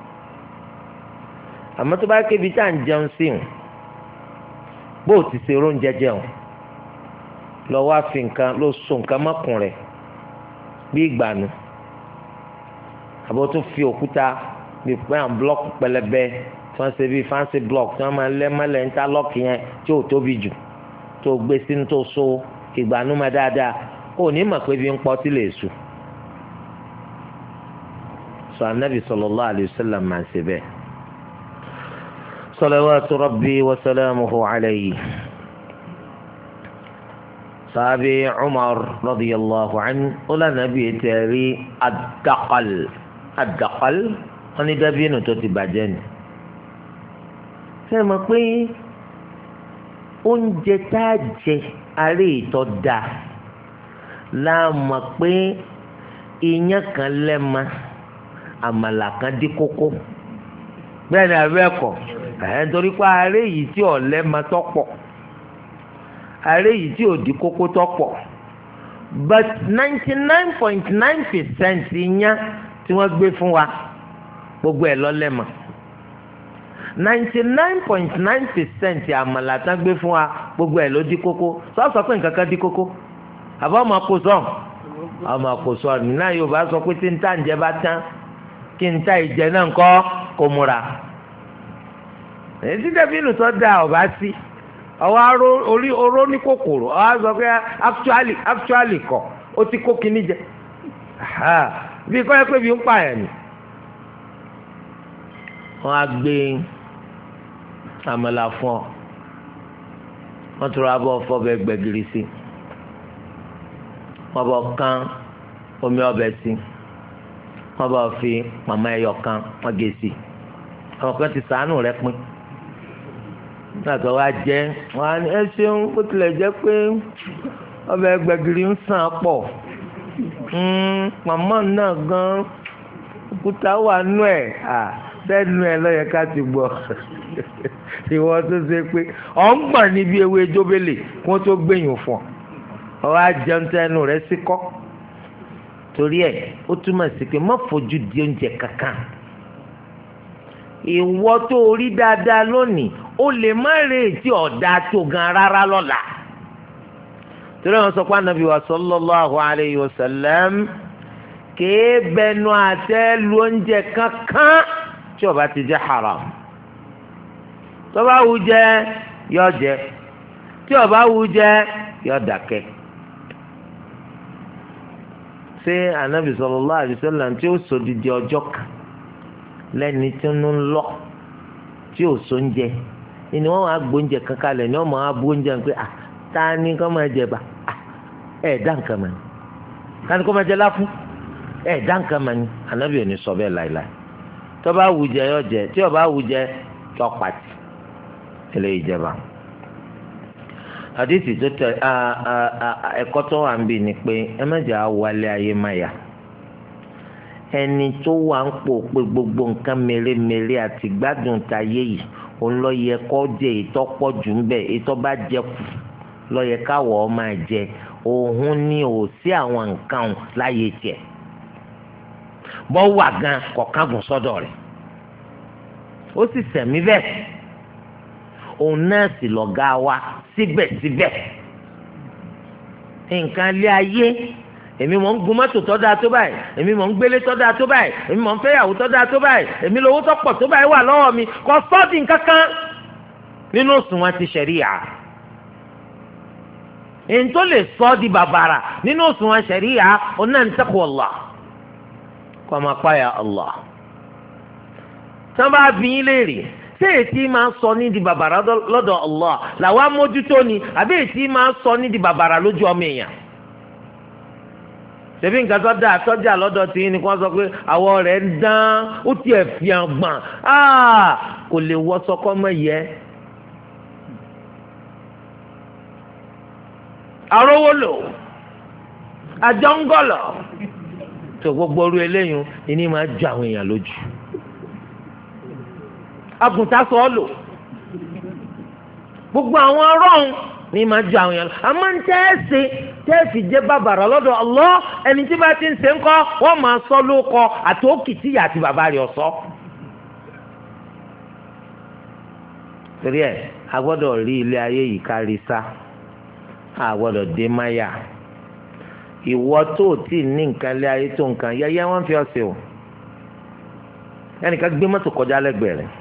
àmọ́ tó bá kébi tá à ń jẹun sí wọn bó o ti ṣe oúnjẹ jẹun lọ wá fi nǹkan ló so nǹkan mọ́kùn rẹ̀ bí ìgbàanu àbọ̀ tún fi òkúta bí pẹ́ẹ́n blọ́ọ̀kì pẹlẹbẹ tí wọ́n ṣe bí fancy block tí wọ́n máa lẹ́ mọ́lẹ̀ ń ta lọ́ọ̀kì yẹn tí ò tóbi jù tó gbé sínú tó so ìgbàanu máa dáadáa ó ní mọ̀ pé bí ń pọ́ tí lè sùn sọ anabi sallallahu alayhi wa sallam máa ń ṣe bẹ́ẹ̀. salawatu rabbi wa salamuhu alayhi. sàbí Umar radiyallahu anhu ọlá nàbí tẹ̀rí adakal adakal wọn ní dábìínù tó ti bàjẹ́ ni. ṣé ẹ mọ̀ pé oúnjẹ tá a jẹ àárẹ̀ ìtọ́ da la mọ̀ pé iyán kan lẹ́ẹ̀ma àmàlà kan dí kókó bẹ́ẹ̀ ni abẹ́ẹ̀kọ́ ẹ̀ nítorí pé àárẹ̀ yìí tí ò lẹ́ẹ̀ma tọ́pọ̀ àárẹ̀ yìí tí ò dí kókó tọ́pọ̀ but ninety nine point nine percent iyán tí wọ́n gbé fún wa gbogbo ẹ̀ lọ lẹ́ẹ̀ma ninety nine point nine percent àmàlà tán gbé fún wa gbogbo ẹ̀ ló dí kókó sọ́ọ́ pé nǹkan kan dí kókó àbọ̀ ọmọ kò sọ̀n ọmọ kò sọ̀n nínú Yorùbá sọ pé tí ń tà ń jẹ bá tán kí ń ta ìjẹ náà kọ́ kó múra èyí tí dẹ́bìnú tó da ọ̀bá sí ọwọ́ orí oró ní kòkòrò ọwọ́ sọ pé actually actually kọ̀ ó ti kó kíní jẹ bí kọ́ ẹ pé bí ń pààyàn ni wọ́n á gbé àmàlà fún ọ wọ́n tún ra bọ́ fọ́bẹ̀ gbẹ̀gìrì sí wọ́n bọ̀ kán omi ọbẹ̀ sí wọ́n bọ̀ fi màmá ẹyọ kan wọ́n gé sí àwọn kan ti ṣàánú rẹ pín nígbàtí wọ́n á jẹ́ wọ́n á ní ẹ ṣeun bó tilẹ̀ jẹ́ pé ọbẹ̀ gbẹ̀gìrì ń sàn pọ̀ màmá náà gan òkúta wà nú ẹ̀ sẹ́nu ẹ̀ lọ́yẹ ká ti gbọ́ ìwọ tó ṣe pé ọ̀ ń gbọ̀n níbi ewé jóbélé kí wọ́n tó gbẹ̀yìn fún ọ ọ á jẹun tẹnu rẹ sí kọ́ torí ẹ̀ ó túmọ̀ sí pé má fojú di oúnjẹ kankan ìwọ tó rí dáadáa lónìí ó lè má retí ọ̀dà tó gan rárá lọ́la torí wọn sọ pé Ànábì wa sallallahu alayhi wa sallam kèé bẹnu àtẹ́ lu oúnjẹ kankan tí ó bá ti jẹ́ haram tó bá wù jẹ yọ jẹ tí ó bá wù jẹ yọ dákẹ́. ṣé Ànábì sallallahu alaihi wasallam tí ó sọ dídí ọjọ́ kan lẹ́ni tí ń lọ tí ò so ń jẹ ni wọ́n wá gbóúnjẹ kankan lẹ̀ ni wọ́n máa bú oúnjẹ pé ah ta ni kọ́ máa jẹ bá ah ẹ̀ dá nǹkan mọ̀ ni ta ni kọ́ máa jẹ láfún ẹ̀ dá nǹkan mọ̀ ni Ànábì ò ní sọ bẹ́ẹ̀ láìláì tó bá wù jẹ yọ jẹ tí ó bá wù jẹ yọ pàtì eléyìí jẹba àdìsí tó tẹ ẹ̀kọ́ tó wà ń bì ní pé ẹ mẹjọ awalẹ ayé má yà ẹni tó wà ń pò pé gbogbo nǹkan mèremère àti gbádùn tayé yìí òun lọ yẹ kó jẹ ètò pọ̀ jù ń bẹ ètò bá jẹ kù lọ yẹ káwọ ọ máa jẹ òun ni ò sí àwọn nǹkan láyé tiẹ̀ bọ́ wà gan kọ̀ọ̀kágùn sọ́dọ̀ rẹ̀ ó sì sẹ̀mí bẹ́ẹ̀ òun náà sì lọ̀gá wa síbẹ̀síbẹ̀ nǹkan lé ayé èmi mọ̀ ń gun mọ́tò tó dáa tó báyìí èmi mọ̀ ń gbélé tó dáa tó báyìí èmi mọ̀ ń fẹ́yàwó tó dáa tó báyìí èmi lówó tó pọ̀ tó báyìí wà lọ́wọ́ mi kò sọ́ọ̀dì kankan nínú òṣùwọ̀n ti ṣẹ̀ríyà èyí tó lè sọ́ di bàbàrà nínú òṣùwọ̀n ṣẹ̀ríyà òun náà ń taqwallah kọ́ máa páyà Allah tí wọ́n bá bí yín léèrè ṣé ètí máa sọ ní di bàbàrà lọ́dọ̀ Allah làwọn amójútó ni àbí ètí máa sọ ní di bàbàrà lójú ọmọ èèyàn ṣebí nǹkan tó dáa tọ́jà lọ́dọ̀ tí ní kí wọ́n sọ pé àwọ̀ rẹ̀ ń dán ó tiẹ̀ fi hàn gbọ̀n kò lè wọ́ sọkọ́ mọ́ yẹ. arówó lò àjọ ń gọ̀lọ̀ tó gbogbo orú eléyìí ìní máa ju àwọn èèyàn lójú àgùntàn sọ ọ lò gbogbo àwọn ọrọ̀hún ní máa ju àwọn èèyàn lọ àmọ́ ń tẹ́ẹ̀sì tẹ́ẹ̀sì jẹ́ bàbàrà lọ́dọ̀ Allah ẹni tí bá ti ń ṣe ń kọ́ wọ́n máa sọ lóko àti òkìtì ìyá àti bàbá rẹ̀ ọ̀sọ́. torí ẹ̀ a gbọ́dọ̀ rí ilé ayé yìí kárí sá a gbọ́dọ̀ dé máyà ìwọ tó tí ní nǹkan ilé ayé tó nǹkan yẹyẹ wọn fi ọsẹ o ẹnìkan gbé mọ́tò kọjá lẹ́gbẹ̀ẹ́ rẹ̀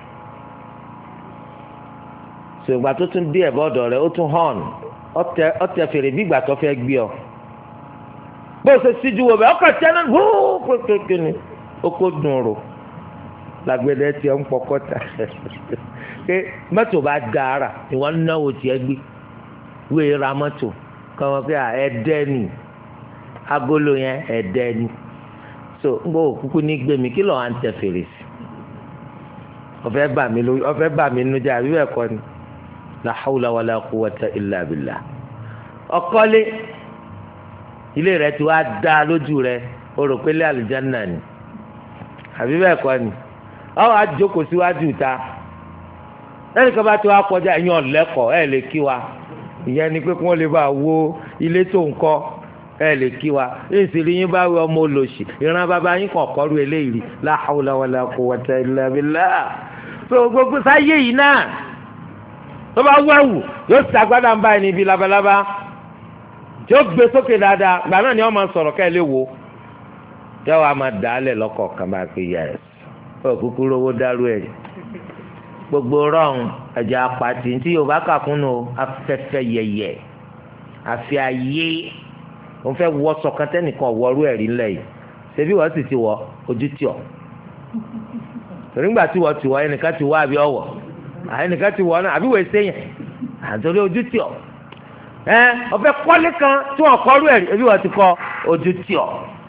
ṣùgbọ́n tó tún dé ẹ̀bọ́ ọ̀dọ̀ rẹ̀ ó tún hàn ọtẹ fèrè bí ìgbà tó fẹ́ gbé ọ bó o ṣe síjú wo bẹ́ẹ̀ ọkọ̀ tẹ́ náà wóó kékeré ni ó kó dùn rò lágbẹ̀dẹ tiẹ̀ ń pọkọ́ta pé mọ́tò bá dára ìwọ ń náwó tiẹ̀ gbé wíì ra mọ́tò kọ́ wọn pé ẹ̀ẹ́dẹ́ ni agolo yẹn ẹ̀ẹ́dẹ́ ni so ń gbọ́ òkúkú ní gbẹ̀mí kí lọ́ọ́ à ń tẹ fèrèsé ọ̀fẹ́ bà mí lórí ọ̀fẹ́ bà mí nínú jẹ́ àbí bẹ́ẹ̀ kọ́ ni la hawla wala quwwata illa billah ọkọ́lé ilé rẹ̀ tí wàá dá lójú rẹ̀ o rò pé lé àlùjánnà ni àbí bẹ́ẹ̀ kọ́ ni ọ̀ wá jókòó síwájú ta lẹ́yìn kan bá ti wá kọjá ẹ̀yin ọ̀lẹ́kọ̀ọ́ ẹ̀ lè kí wa ìyẹn ni pé kí wọ́n lè bá wo ilé tó ń kọ́ ẹ̀ lè kí wa ìsìrí yín bá wí ọmọ olóṣì ìran bàbá yín kàn kọ́rù eléyìí la hawla wala quwwata illa billah tó gbogbo sáyé yìí náà tó bá wẹ̀wù yóò sàgbádà ń báyìí níbi labalábá tí ó gbé sókè dáadáa gbà náà ni wọ́n máa sọ̀rọ̀ ká ẹ lè wò yóò wá máa dà á lẹ̀ lọ́kọ̀ọ̀kan bá pé yẹ ẹ̀ kúkúrú owó dárú ẹ̀ gbogbo rọrùn ẹ̀jẹ̀ apàtì tí yorùbá kà kún nù afẹ́fẹ́ yẹyẹ àfi ayé òun fẹ́ wọ sọ̀kan tẹ́nìkan wọrú ẹ̀rí ńlẹ̀ yìí ṣebí wọ́n sì ti wọ ojú tì ọ́ nígbà tí wọ́n ti wọ ẹnìkan ti wọ àbí ọ̀wọ̀ ẹnìkan ti wọ náà àbí wọ́n ṣe yẹn àtòrí ojú tì ọ́ ẹ ọ̀fẹ́ kọ́lé kan tí wọ́n kọ́rú ẹ̀rí ẹbí wọ́n ti kọ́ ojú tì ọ́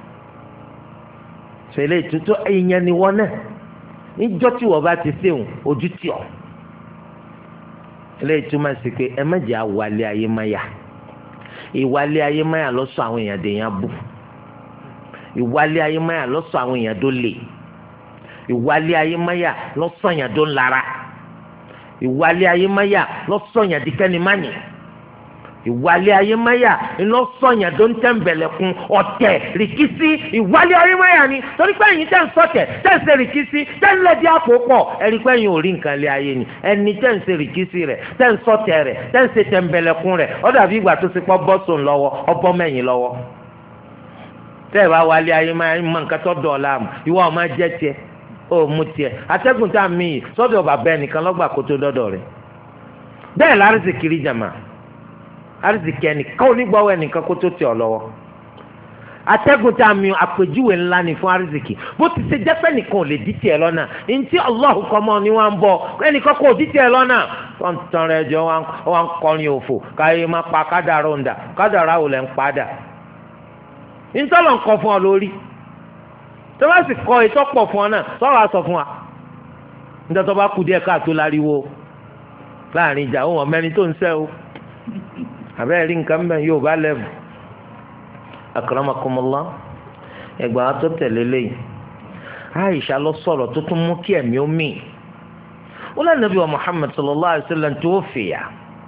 ṣẹlẹ̀ ìtútù ẹ̀yìn ni wọ́n náà níjọ́ tí wọ́n bá ti ṣéun ojú tì ọ́ eléyìí túmọ̀ sí pé ẹ má jẹ́ àwálé ayé máyà ìwálé ayé máyà lọ́sọ̀ àwọn èèyàn dèèyàn bù ìwálé ayé máyà lọ́sọ̀ àwọn èèyàn tó lè ìwálé ayé máyà lọ́sọ̀ èèyàn tó lara ìwálé ayé máyà lọ́sọ̀ èèyàn dikẹ́ni mánì ìwálé ayé máyà lọ́sọ̀ èèyàn tó ń tẹ̀m̀bẹ̀lẹ̀kun ọ̀tẹ̀ rìkísí ìwálé ayé máyà ni torí pé ẹ̀yin tẹ̀ ń sọ̀tẹ̀ tẹ̀ ń ṣe rìkísí tẹ̀ ń lẹ́dí àpò pọ̀ ẹ̀rí pé ẹ̀yin ò rí nǹkan lé ayé ni ẹni tẹ̀ ń ṣe rìkísí rẹ̀ tẹ̀ ń sọ̀tẹ̀ rẹ̀ tẹ̀ ń ṣe tẹ̀m̀bẹ̀lẹ̀kun rẹ̀ ó dàbí ìgbà tó ṣe pọ̀ bọ́sùn lọ́wọ́ ọbọ̀ mẹ́yìn lọ́wọ́ tẹ́ ẹ̀ bá wálé ayé máyà mọ nǹkan tó dọ̀ ọ́lá mu ìwọ ọ̀ máa jẹ́ tiẹ̀ ó mú tiẹ̀ atẹ́gùn tá a mí yìí sọ́dọ̀ bàbá ẹnìkan lọ́gbà kó tó dọ́dọ̀ rẹ̀ bẹ́ẹ̀ lárísì kiri jàmà arzikì ẹnìkan onígbàwọ ẹnìkan kó tó tẹ ọ lọ́wọ́ atẹ́gùn tá a mi àpèjúwe ńlá ni fún arzikì bó ti ṣe jẹ́pẹ́ nìkan ò lè dí tiẹ̀ lọ́nà ntí Allah kọ́ mọ́ ni wọ́n ń bọ̀ ẹnìkan kò dí tiẹ̀ lọ́nà wọ́n ń tan rẹ̀ jọ wọ́n ń kọrin òfò káyé má pa kádàrá òǹdà kádàrá ò lẹ́ ń padà ntọ́lọ̀ ń kọ́ fún ọ lórí tó bá sì kọ́ ètò pọ̀ fún ọ náà sọ̀rọ̀ àsọ fún wa nítorí tó bá kú díẹ̀ káàtó láriwo láàrin ìjà òun ọ̀mẹ́ni tó ń sẹ́ o abẹ́rẹ́ rí nǹkan bẹ́ẹ̀ yóò bá lẹ́bù akramakumullah ẹgbàá tó tẹ̀lé lẹ́yìn Aisha lọ sọ̀rọ̀ tó tún mú kí ẹ̀mí ó mì ó lẹ́nu Nabi wa Muhammad sallallahu alayhi wa sallam tuwuffiya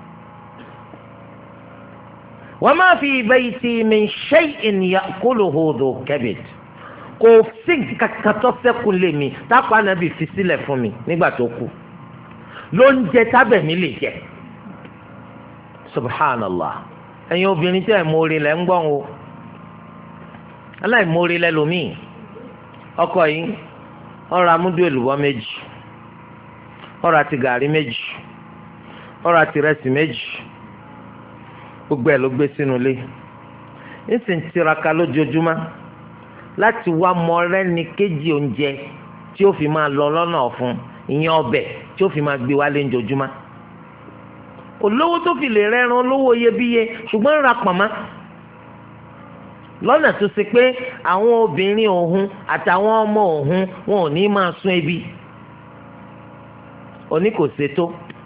wa ma fi bayti min shay'in ya'kuluhu dhu kabid kò sí kankan tó ṣẹ́kù lé mi tápá Ànábì fi sílẹ̀ fún mi nígbà tó kú ló ń jẹ tábẹ̀ mi lè jẹ subhanallah ẹ̀yin obìnrin tẹ́ ẹ̀ mórí lẹ́ ń gbọ́n o aláìmórí lẹ́lòmíì ọkọ yìí ọ̀rọ̀ amúdú èlùbọ́ méjì ọ̀rọ̀ àti gàrí méjì ọ̀rọ̀ àti rẹ́sì méjì gbogbo ẹ̀ ló gbé sínú ilé nísì ń tiraka lójoojúmọ́ láti wá mọ́rẹ́ni kéjì oúnjẹ tí ó fi máa lọ lọ́nà ọ̀fun ìyẹn ọbẹ̀ tí ó fi máa gbé wálé ńjojúmọ́ olówó tó fi lè rẹran olówó iyebíye ṣùgbọ́n ń ra pọ̀nmọ́ lọ́nà tó ṣe pé àwọn obìnrin òun àtàwọn ọmọ òun wọn ò ní máa sún ebi oní kò ṣètò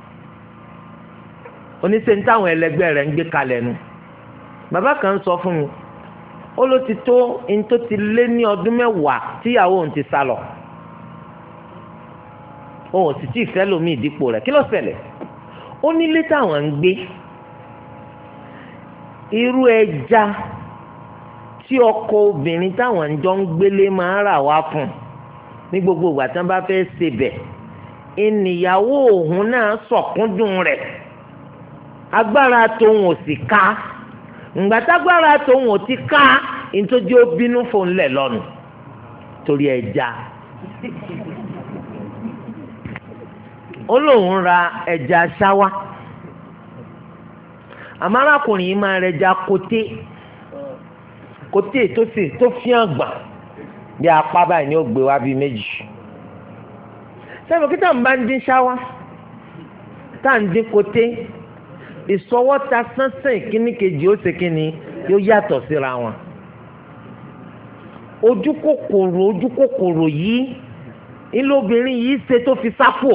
oníṣẹ́ ní táwọn ẹlẹgbẹ́ rẹ̀ ń gbé kalẹ̀ nu bàbá kan sọ fún mi ó ló ti tó ní tó ti lé ní ọdún mẹ́wàá tíyàwó òun ti sá lọ òun ò sì tí ì fẹ́ lómi ìdípò rẹ̀ kí ló ṣẹlẹ̀ ó nílé táwọn ń gbé irú ẹja tí ọkọ obìnrin táwọn ń jọ ń gbélé máa rà wá fún ní gbogbo ìgbà tí wọ́n bá fẹ́ ṣe bẹ̀ ìníyàwó òun náà sọ̀kúndùn rẹ̀ agbára tóun ò sì ká ǹgbà tágbára tóun ò ti ká nítorí ó bínú fòun lẹ̀ lọ́nu torí ẹja ó lóun ra ẹja ṣáwá àmọ́ arákùnrin yìí máa rẹja koté koté tó sì tó fi hàn gbà bí apá báyìí ni ó gbé wá bíi méjì sẹ́nu kí táwọn bá ń dín ṣáwá táà ń dín koté ìsọwọ́ta sánsán ìkíní kejì ó ṣe kíni yóò yàtọ̀ síra wọn ojú kòkòrò ojú kòkòrò yìí ilé obìnrin yìí ṣe tó fi sápò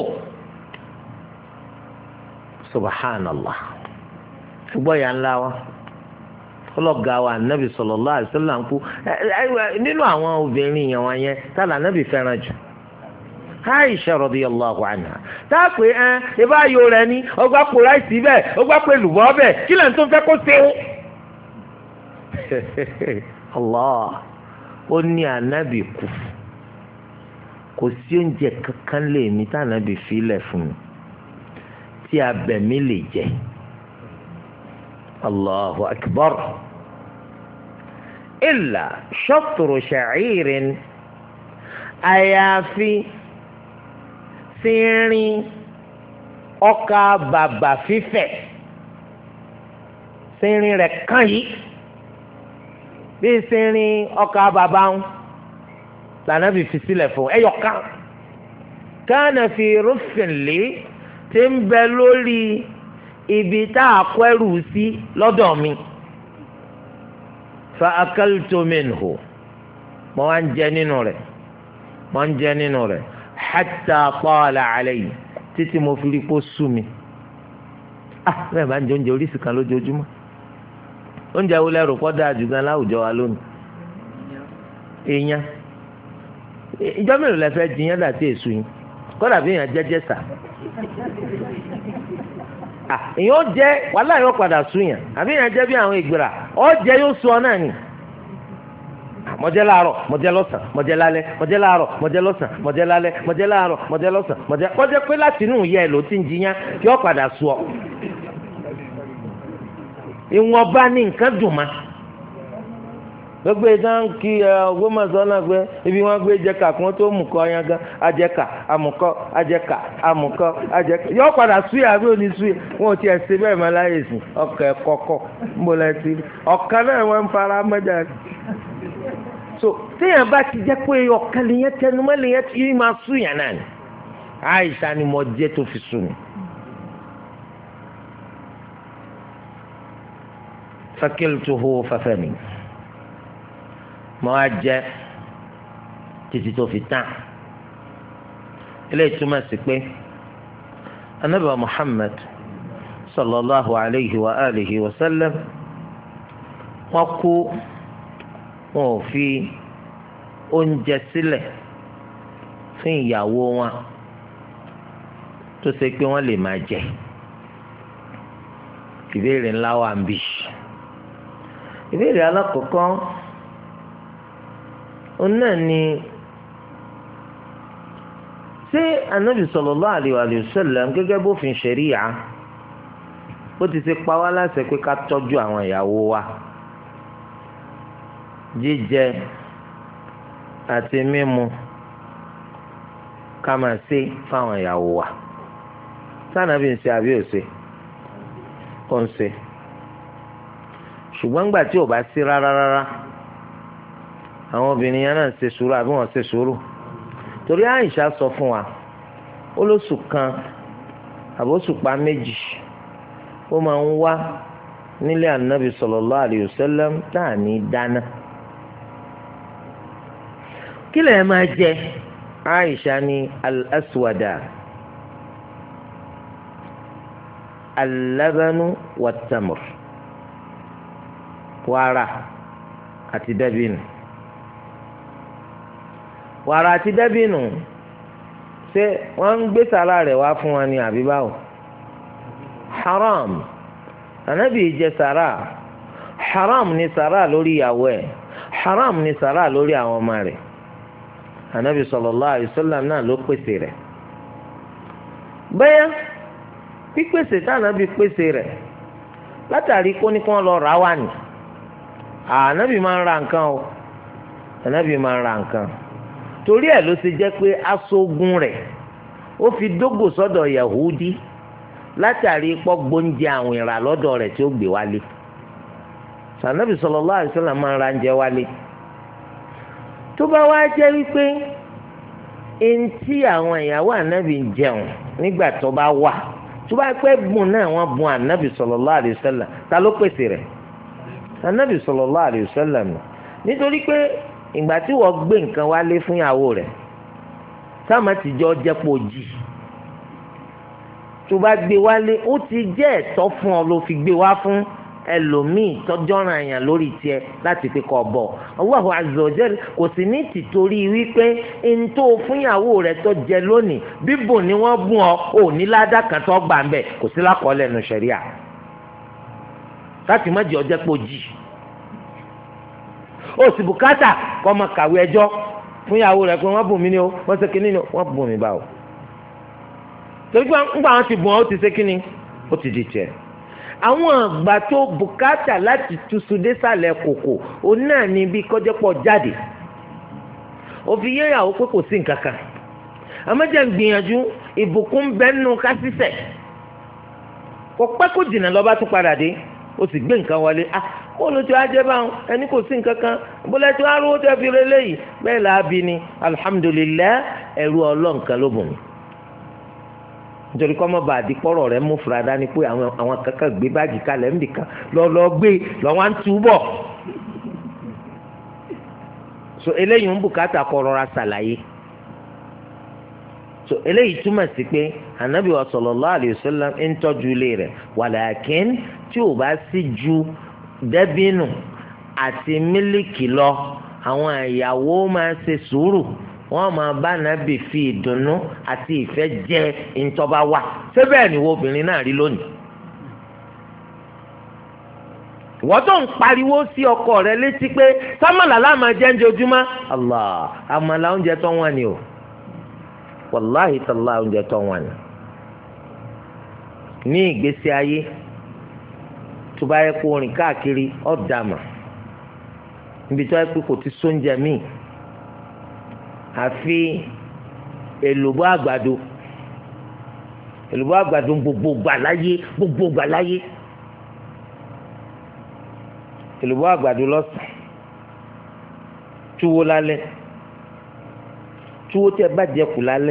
subhanallah ṣùgbọ́n ìyá ńlá wa ọlọ́gá wa anabi sallallahu alaihi wasallam kú nínú àwọn obìnrin yẹn wọn yẹn tálà anabi fẹ́ràn jù Aisha radiyallahu anha táàpé ẹ ibà yóò rẹ ní ọgbà pò ráìsì bẹ́ẹ̀ ọgbà pè lùbọ́ bẹ́ẹ̀ kí lẹ́yìn tó fẹ́ kó ṣe é. Allah ó ní anabi kú kò sí oúnjẹ kankan lè mi tá anabi filẹ̀ fún mi tí abẹ̀mí lè jẹ. Allahu akbar illa shatru sha'irin àyàfi sínrin ọkà bàbà fífẹ̀ sínrin rẹ̀ kàn yìí bí sínrin ọkà bàbá ń lànà bí fi sílẹ̀ fún ẹyọkan kana fi rúfin lé tí ń bẹ lórí ibi tá a kó ẹrù sí lọ́dọ̀ mi fa akaltu minhu mo wá ń jẹ nínú rẹ̀ mo ń jẹ nínú rẹ̀ hatta tala alayhi títí mo fi rí kó sú mi ah bẹ́ẹ̀ bá ń jẹ oúnjẹ oríṣi kan lójoojúmọ́ oúnjẹ wo lẹ́rù kọ́ dáa jù gan láwùjọ wa lónìí èèyàn ìjọ mélòó lẹ fẹ́ jiyàn dàtí èso yín kọ́dà bí èèyàn jẹ́jẹ́ sà èèyàn jẹ́ wàhálà yóò padà sún yàn àbí èèyàn jẹ́ bí àwọn ìgbéra ọ́ jẹ́ yóò sún ọ náà ni mọ̀jẹ́ láàárọ̀ mọ̀jẹ́ lọ́sàn mọ̀jẹ́ lálẹ́ mọ̀jẹ́ láàárọ̀ mọ̀jẹ́ lọ́sàn mọ̀jẹ́ lálẹ́ mọ̀jẹ́ láàárọ̀ mọ̀jẹ́ lọ́sàn mọ̀jẹ́ kọjá pé láti inú ìyá ẹ̀ ló ti ń jiyàn yóò padà sún ọ. ìwọ̀nba ní nǹkan dùn ma gbogbo ìdán kí ẹ Ògbómọ̀ṣọ́ náà gbé ibi wọn gbé jẹka kí wọn tó mú kọ ọyàn gan ajẹka amukọ ajẹka amukọ ajẹka yóò padà súyà àbí òní súyà wọn ò tiẹ̀ ṣe bẹ́ẹ̀ máa láyè sùn ọkọ̀ ẹ̀ kọ̀kọ̀ mbọ̀lẹ́tì ọ̀kan náà wọ́n ń fara mẹ́jà so téèyàn bá ti jẹ́ pé ọ̀kan lèyẹn tẹnumọ́ lèyẹn tí yìí máa súyà náà ni Àìṣà ni mo jẹ́ tó fi sùn. fakiltuhu fafani mo á jẹ títí tó fi tán eléyìí túmọ̀ sí pé anabi Muhammad sallallahu alayhi wa alihi wa sallam wọ́n kú wọn ò fi oúnjẹ sílẹ̀ fún ìyàwó wọn tó ṣe pé wọ́n lè máa jẹ ìbéèrè ńlá wà ń bì ìbéèrè alákọ̀ọ́kọ́ òun náà ni ṣé anabi sallallahu alayhi wa sallam gẹ́gẹ́ bófin ṣẹ̀ríyà bó ti ṣe pa wá láṣẹ pé ká tọ́jú àwọn ìyàwó wa jíjẹ àti mímu ká máa ṣe fáwọn ìyàwó wa sànàbí ń ṣe àbí ò ṣe ó ń ṣe ṣùgbọ́n ńgbà tí ò bá sí rárá rárá àwọn obìnrin yẹn náà ṣe sùúrù àbí wọ́n ṣe sùúrù torí Àìṣà sọ fún wa ó lóṣù kan àbóṣùpá méjì ó máa ń wá nílé ànábì sallallahu alayhi wa sallam tá à ní dáná kí lè máa jẹ Àìṣà ní al-aswada al-labanu wat-tamr wàrà àti dàbínù wàrà àti dàbínù ṣé wọ́n ń gbé sàrà rẹ̀ wá fún wa ní àbí báwo haram ànábì jẹ sàrà haram ni sàrà lórí ìyàwó ẹ̀ haram ni sàrà lórí àwọn ọmọ rẹ̀ ànábì sallallahu alaihi wasallam náà ló pèsè rẹ̀ bẹ́ẹ̀ pípèsè tànábì pèsè rẹ̀ látàrí kó ní kí wọ́n lọ rà wá ní ànábì máa ń ra nǹkan o ànábì máa ń ra nǹkan torí ẹ̀ ló ṣe jẹ́ pé aṣogun rẹ̀ ó fi dógò sọ́dọ̀ Yahudi látàrí pọ́ gbóúnjẹ àwọn ìrà lọ́dọ̀ rẹ̀ tí ó gbé wálé ànábì sallallahu alaihi wasallam máa ń ra oúnjẹ wálé tó bá wá jẹ́ wípé ẹni tí àwọn ìyàwó ànábì ń jẹun nígbà tó bá wà tó bá pẹ́ bùn náà wọ́n bùn ànábì sallallahu alaihi wasallam ta ló pèsè rẹ̀ ànábì sallallahu alaihi wasallam nítorí pé ìgbà tí wọ́n gbé nǹkan wálé fún ìyàwó rẹ̀ sáàmà ti jọ jẹ́pọ̀ jì tó bá gbé wálé ó ti jẹ́ ẹ̀tọ́ fún ọ ló fi gbé wá fún ẹlòmíì tọ́jọ́ràn àyàn lórí tiẹ̀ láti fi kọ́ bọ̀ Allahu azza wa jal kò sì ní tìtorí wípé n tó fúnyàwó rẹ̀ tó jẹ lónìí bíbùn ni wọ́n bùn ọ ò ní ládàá kan tó gbà ń bẹ̀ kò sí lákọọ́lẹ̀ nù ṣẹ̀ríà láti má jẹ́ ọjẹ́ pọ̀ jì ó sì bùkátà kọ́ máa kàwé ẹjọ́ fúnyàwó rẹ̀ pé wọ́n bùn mí ni ó wọ́n ṣe kínní ni wọ́n bùn mí báwo torí pé ńgbà wọn ti bùn ọ ó ti ṣe kínní ó ti di tiẹ̀ àwọn àgbà tó bùkátà láti túṣu désàlẹ̀ kòkò òun náà ní bí kọjọpọ̀ jáde òfin yéyàwó pé kò sí nǹkan kan àmọ́jẹ́ ń gbìyànjú ìbùkún bẹ́ẹ̀nù kásísẹ̀ kò pẹ́ kó jìnnà lọ́ba tún padà dé ó sì gbé nǹkan wọlé ah kó ló ti wá jẹ́ báwọn ẹni kò sí nǹkan kan bólẹ̀ tí wọ́n á rówó tẹ́ fi relé yìí bẹ́ẹ̀ là á bí ni alihamudulilayi ẹ̀rú ọlọ́nkan ló bùn mí nítorí kọ́ mọ́ bá a di kọ́rọ̀ rẹ̀ mú fura dání pé àwọn àwọn kankan gbé báàgì kalẹ̀ ńbìkan lọ́ọ́ gbé lọ́wọ́ à ń túbọ̀ so eléyìí ń bùkátà kọ́ rọra ṣàlàyé so eléyìí túmọ̀ sí pé anabi wa sallallahu alayhi wa sallam ń tọ́jú ilé rẹ̀ wàlàkín tí ò bá sí ju dẹ́bínù àti mílíkì lọ àwọn ìyàwó máa ṣe sùúrù wọ́n máa bá nàbì fi ìdùnnú àti ìfẹ́ jẹ ìtọ́ba wà síbẹ̀ ni wo obìnrin náà rí lónìí. ìwọ́n tó ń pariwo sí ọkọ rẹ létí pé sámàlà láàmà jẹ́ ń jojúmọ́ allah àmàlà oúnjẹ tó wọ́n ni o wàláhì tàlá oúnjẹ tó wọ́n ni. ní ìgbésí ayé tó bá yẹ kó rìn káàkiri ọ̀dàmà níbi tó yẹ pé kò ti sóúnjẹ míì àfi èlùbọ́ àgbàdo èlùbọ́ àgbàdo gbogbo gbà láyé gbogbo gbà láyé èlùbọ́ àgbàdo lọ́sàn túwó lálẹ́ túwó tẹ́ bá jẹ kù lálẹ́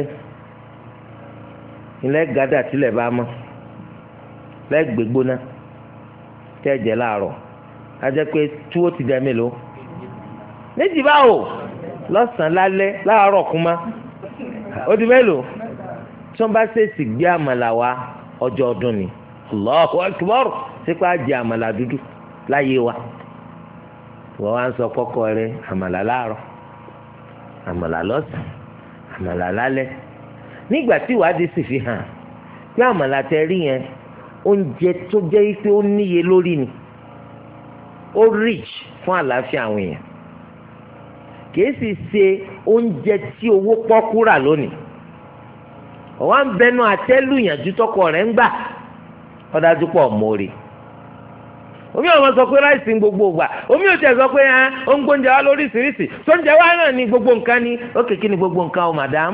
ilẹ̀ gàdà tilẹ̀ bá mọ́ lẹ́gbẹ̀ẹ́ gbóná tẹ́ jẹ láàárọ̀ ajẹ́ pé túwó ti dẹ́ mélòó méjì báwo lọ́sàn-án lálẹ́ láàárọ̀ kúmá ó di mélòó tí wọ́n bá ṣèṣì gbé àmàlà wá ọjọ́ ọdún ni Allahu Akbar sípò àjẹ àmàlà dúdú láyé wa wọ́n wá ń sọ kọ́kọ́ rẹ àmàlà láàárọ̀ àmàlà lọ́sàn-án àmàlà lálẹ́ nígbà tí ìwádìí sì fi hàn pé àmàlà tẹ rí yẹn oúnjẹ tó jẹ́ pé ó níye lórí ni ó rich fún àlàáfíà àwọn èèyàn kìí sì ṣe oúnjẹ tí owó pọ́kú rà lónìí ọ̀wá ń bẹnu àtẹ́lù ìyànjú tọkọ rẹ̀ ń gbà ọ̀dájú pọ̀ mórí omi àwọn sọ pé ráìsì ń gbogbo gbà omi ò tẹ̀ sọ pé ẹ ó ń gbóúnjẹ wá lóríṣiríṣi sóúnjẹ wá náà ní gbogbo nǹkan ní ó kékeré ní gbogbo nǹkan o madam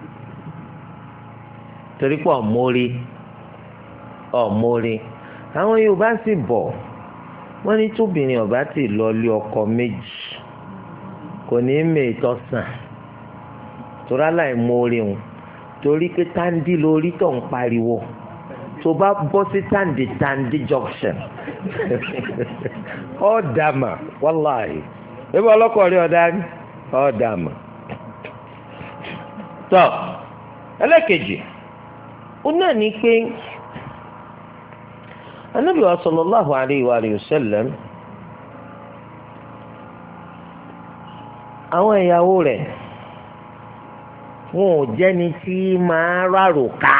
torí pọ̀ mórí ọ̀ mórí àwọn Yorùbá sì bọ̀ wọ́n ní tóbìnrin ọ̀bá ti lọ lé ọkọ méjì kò ní í mè tọ́sàn torí aláìmoore ń torí pé táǹdì lórí tó ń pariwo tó bá bọ́ sí táǹdì táǹdì junction ọ̀dàmà wàláhì ebi ọlọ́kọ̀ rí ọ̀dà ni ọ̀dàmà. tọ́ ẹlẹ́kejì ó náà ní pé Ànábì sallallahu alayhi wa sallam àwọn ìyàwó rẹ̀ wọn ò jẹ́ni tí máa rárò ká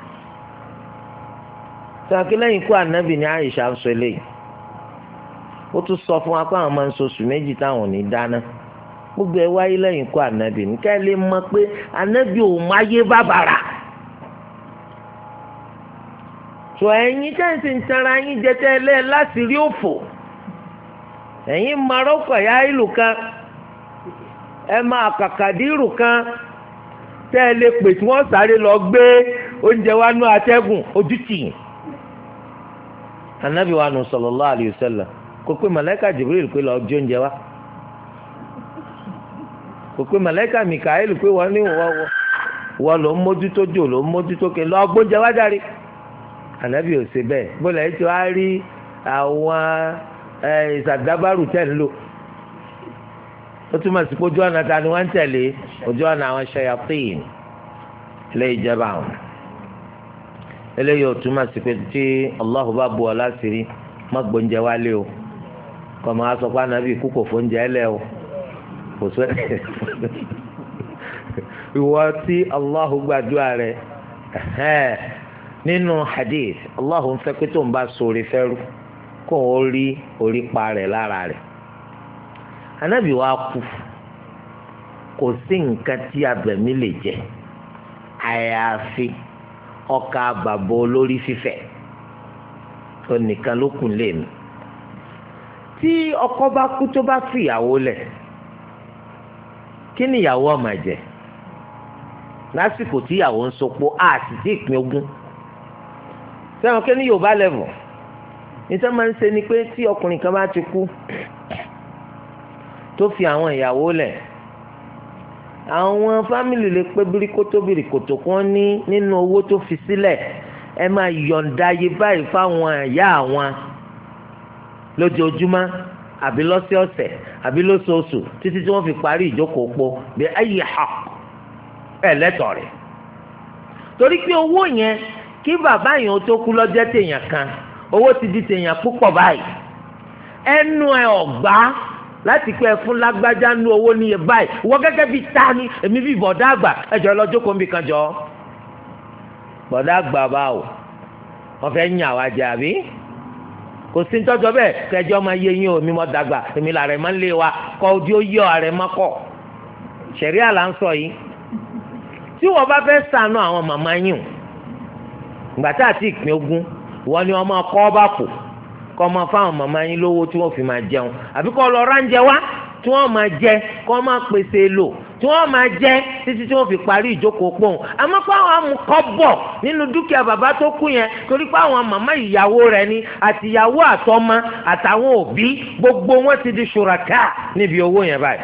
sàkí lẹ́yìn ikú ànábì ní Àìṣà ń sọ eléyìí ó tún sọ fún wa pé àwọn máa ń sọ oṣù méjì táwọn ò ní dáná gbogbo ẹ wáyé lẹ́yìn ikú ànábì ní ká lè mọ̀ pé ànábì ò máyé bàbàrà tó ẹ̀yin tẹ́ǹsì ń tara yín jẹ́tẹ́ lẹ́ láti rí òfò ẹ̀yin marọ́kọ̀ ya ìlú kan ẹ máa kàkàdírù kan tẹ́ ẹ lè pè tí wọ́n sáré lọ gbé oúnjẹ wa nú atẹ́gùn ojú tì yín. Ànábì wa nù sallallahu alayhi wa sallam kò pé màláíkà Jibril pé lọ́ọ́ jó oúnjẹ wa kò pé màláíkà Mikael pé wọ́n ní wọ́n wọ́n ló ń mójútó jò ló ń mójútó kí lọ́ọ́ gbóúnjẹ wá járe ànábì ò ṣe bẹ́ẹ̀ bọ́lá yìí tí wàá rí àwọn ìṣàdábàrù tẹ̀ ń lò ó túmọ̀ sí pé ojú ọ̀nà ta ni wọ́n ń tẹ̀lé ojú ọ̀nà àwọn ṣayatin ilé ìjẹba àwọn eléyìí ò túmọ̀ sí pé tí Allahu bá bu ọ láṣìírí má gbóúnjẹ wálé o kọ́ máa sọ pé ànábì kú kò fóúnjẹ ẹ lẹ́ o kò sọ ìwọ tí Allahu gbàdúrà rẹ̀ nínú hadith Allahu ń fẹ́ pé tó ń bá sórí fẹ́rú kó o rí orí pa rẹ̀ lára rẹ̀ ànábì wa kú kò sí nǹkan tí abẹ̀mí lè jẹ àyàfi ọkà bàbá olórí fífẹ̀ tó nìkan ló kù lé mi tí ọkọ bá kú tó bá fìyàwó lẹ̀ kí ni ìyàwó ọmọ jẹ lásìkò tí ìyàwó ń sopọ̀ á sì tí ìpín ogún sẹ́wọ̀n kí ni Yorùbá lẹ́vọ̀ níta máa ń ṣe ni pé tí ọkùnrin kan bá ti kú tó fi àwọn ìyàwó lẹ̀ àwọn fámìlì lè pé birikoto birikoto kan ní nínú owó tó fi sílẹ̀ ẹ máa yọ̀ǹda yé báyìí fáwọn ìyá àwọn lójoojúmọ́ àbí lọ́sọ̀ọ̀sẹ̀ àbí lóṣooṣù títí tí wọ́n fi parí ìjókòó pọ̀ bí ayé ha ẹ̀ lẹ́tọ̀ọ́ rẹ̀ torí pé owó yẹn kí bàbá yẹn tó kú lọ́jọ́ téèyàn kan owó ti di téèyàn púpọ̀ báyìí ẹnu ẹ̀ ọ̀gbá láti pẹ́ fún lágbájá nú owó níye báyìí wọ́n gẹ́gẹ́ bíi ta ni èmi bíi bọ̀dá àgbà ẹ̀jọ̀ lọ́jọ́ kó ń bì kan jọ bọ̀dá àgbà báwo wọ́n fẹ́ yàn wá jẹ àbí kò sí ntọ́jọ́ bẹ́ẹ̀ kẹjọ́ máa yé yín o mi mọ́ dàgbà èmi làrẹ̀ máa ń lé wa kọ́ ojú ó yọ àrẹ̀ má kọ̀ ṣẹ̀rí àlà ń sọ yìí tí wọ́n bá fẹ́ ṣàánú àwọn màmá yín o ìgbà tá àti ìpín ogún wọ́n ní wọ́n máa kọ́ ọ́ bá pò kọ́ máa fáwọn màmá yín lówó tí wọ́n fi máa jẹun àbí kọ́ lọ ránjẹ wá tí wọ́n máa jẹ kọ́ máa pèsè lò tí wọ́n máa jẹ títí tí wọ́n fi parí ìjókòó pọ̀n àmọ́ fáwọn amúkọ́ bọ̀ nínú dúkìá bàbá tó kú yẹn torí pé àwọn màmá ìyàwó rẹ̀ ni àti ìyàwó àtọmọ àtàwọn òbí gbogbo wọn ti di ṣùràká níbi owó yẹn báyìí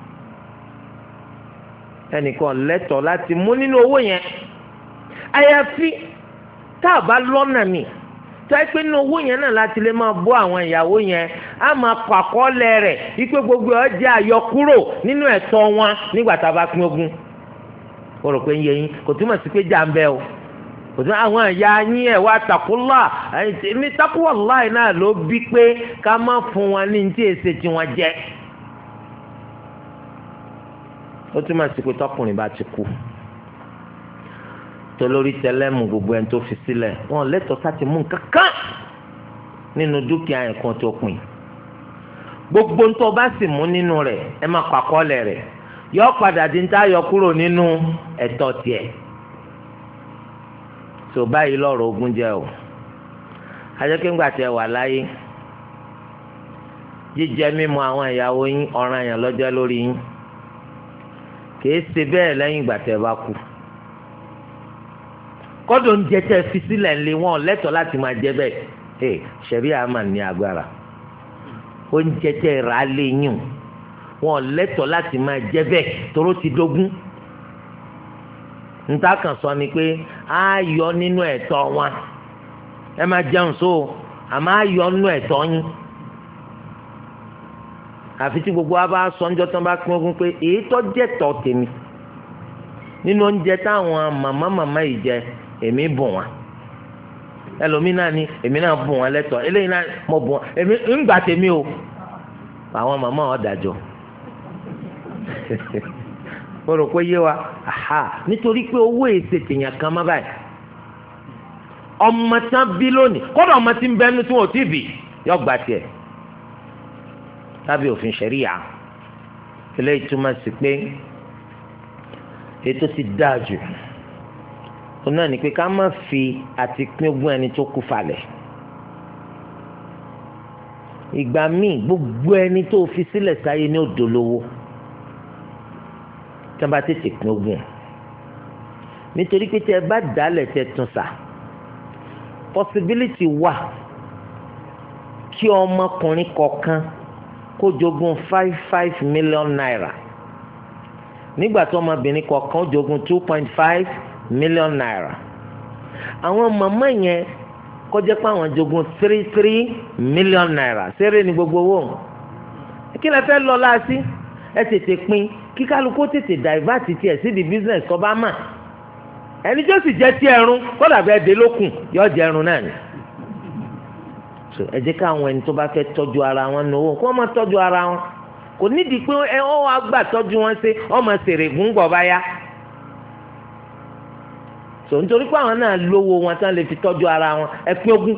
ẹnìkan lẹ́tọ̀ọ́ láti mú nínú owó yẹn àyàfi tá a bá lọ́nà mi táyé pé nínú owó yẹn náà láti lè máa bọ́ àwọn ìyàwó yẹn á máa kọ àkọọ́lẹ̀ rẹ̀ wípé gbogbo ọjà àyọkúrò nínú ẹ̀tọ́ wọn nígbà tá a bá pín ogún. o rò pé ń yẹ yín kò túmọ̀ sí pé jà ń bẹ o kò túmọ̀ àwọn ìyá yín ẹ̀ wá takùlá ní takùwàláì náà ló bí pé ká má fún wọn ní tí èsè tí wọ́n jẹ́. ó túmọ̀ sí pé tọkùnrin bá ti kú tolórí tẹlẹmù gbogbo ẹni tó fi sílẹ̀ wọn lẹ́tọ̀ọ́ sáti mú kankan nínú dúkìá yẹn kan tó pin gbogbo ntọ́ bá sì mú nínú rẹ̀ ẹ má kọ àkọọ́lẹ̀ rẹ̀ yọ padà di níta yọ kúrò nínú ẹ̀tọ́ tiẹ̀ tó báyìí lọ́rọ̀ ogún jẹ́ o ajẹ́kẹ́ngbà tẹ wà láyé jíjẹ mímu àwọn ìyàwó yín ọ̀ràn yẹn lọ́jọ́ lórí yín kìí ṣe bẹ́ẹ̀ lẹ́yìn ìgbà tẹ bá kú kọ́dọ̀ ń jẹ tẹ́ fi sílẹ̀ ńlẹ̀ wọn lẹ́tọ̀ọ́ láti máa jẹ bẹ́ẹ̀ ẹ ṣẹ̀rí àmà ní agbára oúnjẹ tẹ́ rà á lé yín wọn lẹ́tọ̀ọ́ láti máa jẹ bẹ́ẹ̀ toró ti dógún níta kan sọ ni pé á yọ nínú ẹ̀tọ́ wọn ẹ máa jẹun so àmọ́ á yọ nínú ẹ̀tọ́ yín àfi tí gbogbo wa bá sọ ńjọ́ tán bá pín ogún pé èyí tó jẹ́ tọ́ tèmi nínú oúnjẹ táwọn màmá màmá yìí jẹ èmi bùn wọn ẹlòmíín náà ni èmi náà bùn wọn lẹ́tọ̀ọ́ eléyìí náà mo bùn wọn èmi ńgbà tèmi o àwọn màmá wọn dájọ́ mo rò pé yé wa aha nítorí pé owó èsè tèèyàn kan má báyìí ọmọ tán bí lónìí kọ́dọ̀ ọmọ tí ń bẹ́nu tí wọ́n ti bì yọ gbà tiẹ̀ lábẹ́ òfin ṣẹ̀ríyà eléyìí túmọ̀ sí pé ètò ti dáa jù òun náà ni pé ká má fi àti pín ogún ẹni tó kú falẹ̀ ìgbà míì gbogbo ẹni tó fi sílẹ̀ sáyé ní òdòlówó tí wọ́n bá tètè pín ogún nítorí pé tẹ́ ẹ bá dálẹ̀ tẹ́ tún sà possibility wà kí ọmọkùnrin kọ̀ọ̀kan kó jogún five five million naira nígbà tó ọmọbìnrin kọ̀ọ̀kan jogún two point five million naira àwọn màmá yẹn kó jẹ́ pé àwọn jogún three three million naira ṣeré ní gbogbo owó kí lẹ fẹ́ lọ láàásí ẹ tètè pín kí kálukú tètè divert tiẹ̀ sí di business tó bá mà ẹni tó sì jẹ́ tí ẹrun kódà bẹ́ẹ̀ dé lókun yóò jẹ́ ẹrun náà ni so ẹ jẹ́ káwọn ẹni tó bá fẹ́ tọ́jú ara wọn ní owó kó wọ́n máa tọ́jú ara wọn kò nídìí pé ẹ ọ́ wá gbà tọ́jú wọn ṣe ọmọ sèrè gúngbọ̀ bá yá so nítorí pé àwọn náà lówó wọn tán lè fi tọ́jú ara wọn ẹ pín ogún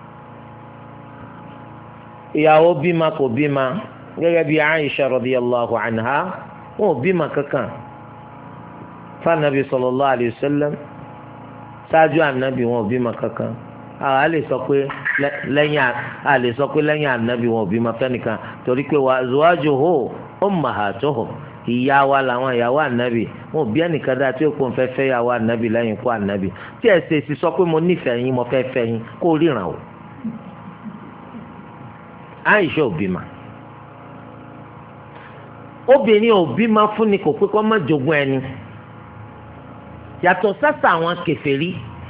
ìyàwó bímọ kò bímọ gẹ́gẹ́ bí Aisha radiyallahu anha wọn ò bímọ kankan fanabi sallallahu alayhi wa sallam ṣáájú ànábì wọn ò bímọ kankan a lè sọ pé lẹ́yìn a lè sọ pé lẹ́yìn ànábì wọn ò bímọ fẹ́nìkan torí pé wa azwajuhu ummahatuhum ìyá wa làwọn ìyàwó ànábì wọn ò bí ẹnìkan dáa tí ó kó ń fẹ́ fẹ́ ìyàwó ànábì lẹ́yìn ikú ànábì tí ẹ ṣe sì sọ pé mo nífẹ̀ẹ́ yín mo fẹ́ fẹ́ yín kó ríran o. Àìṣà ò bímọ obìnrin ò bímọ fún ni kò pé kó má jogún ẹni yàtọ̀ sásà àwọn kèfèrí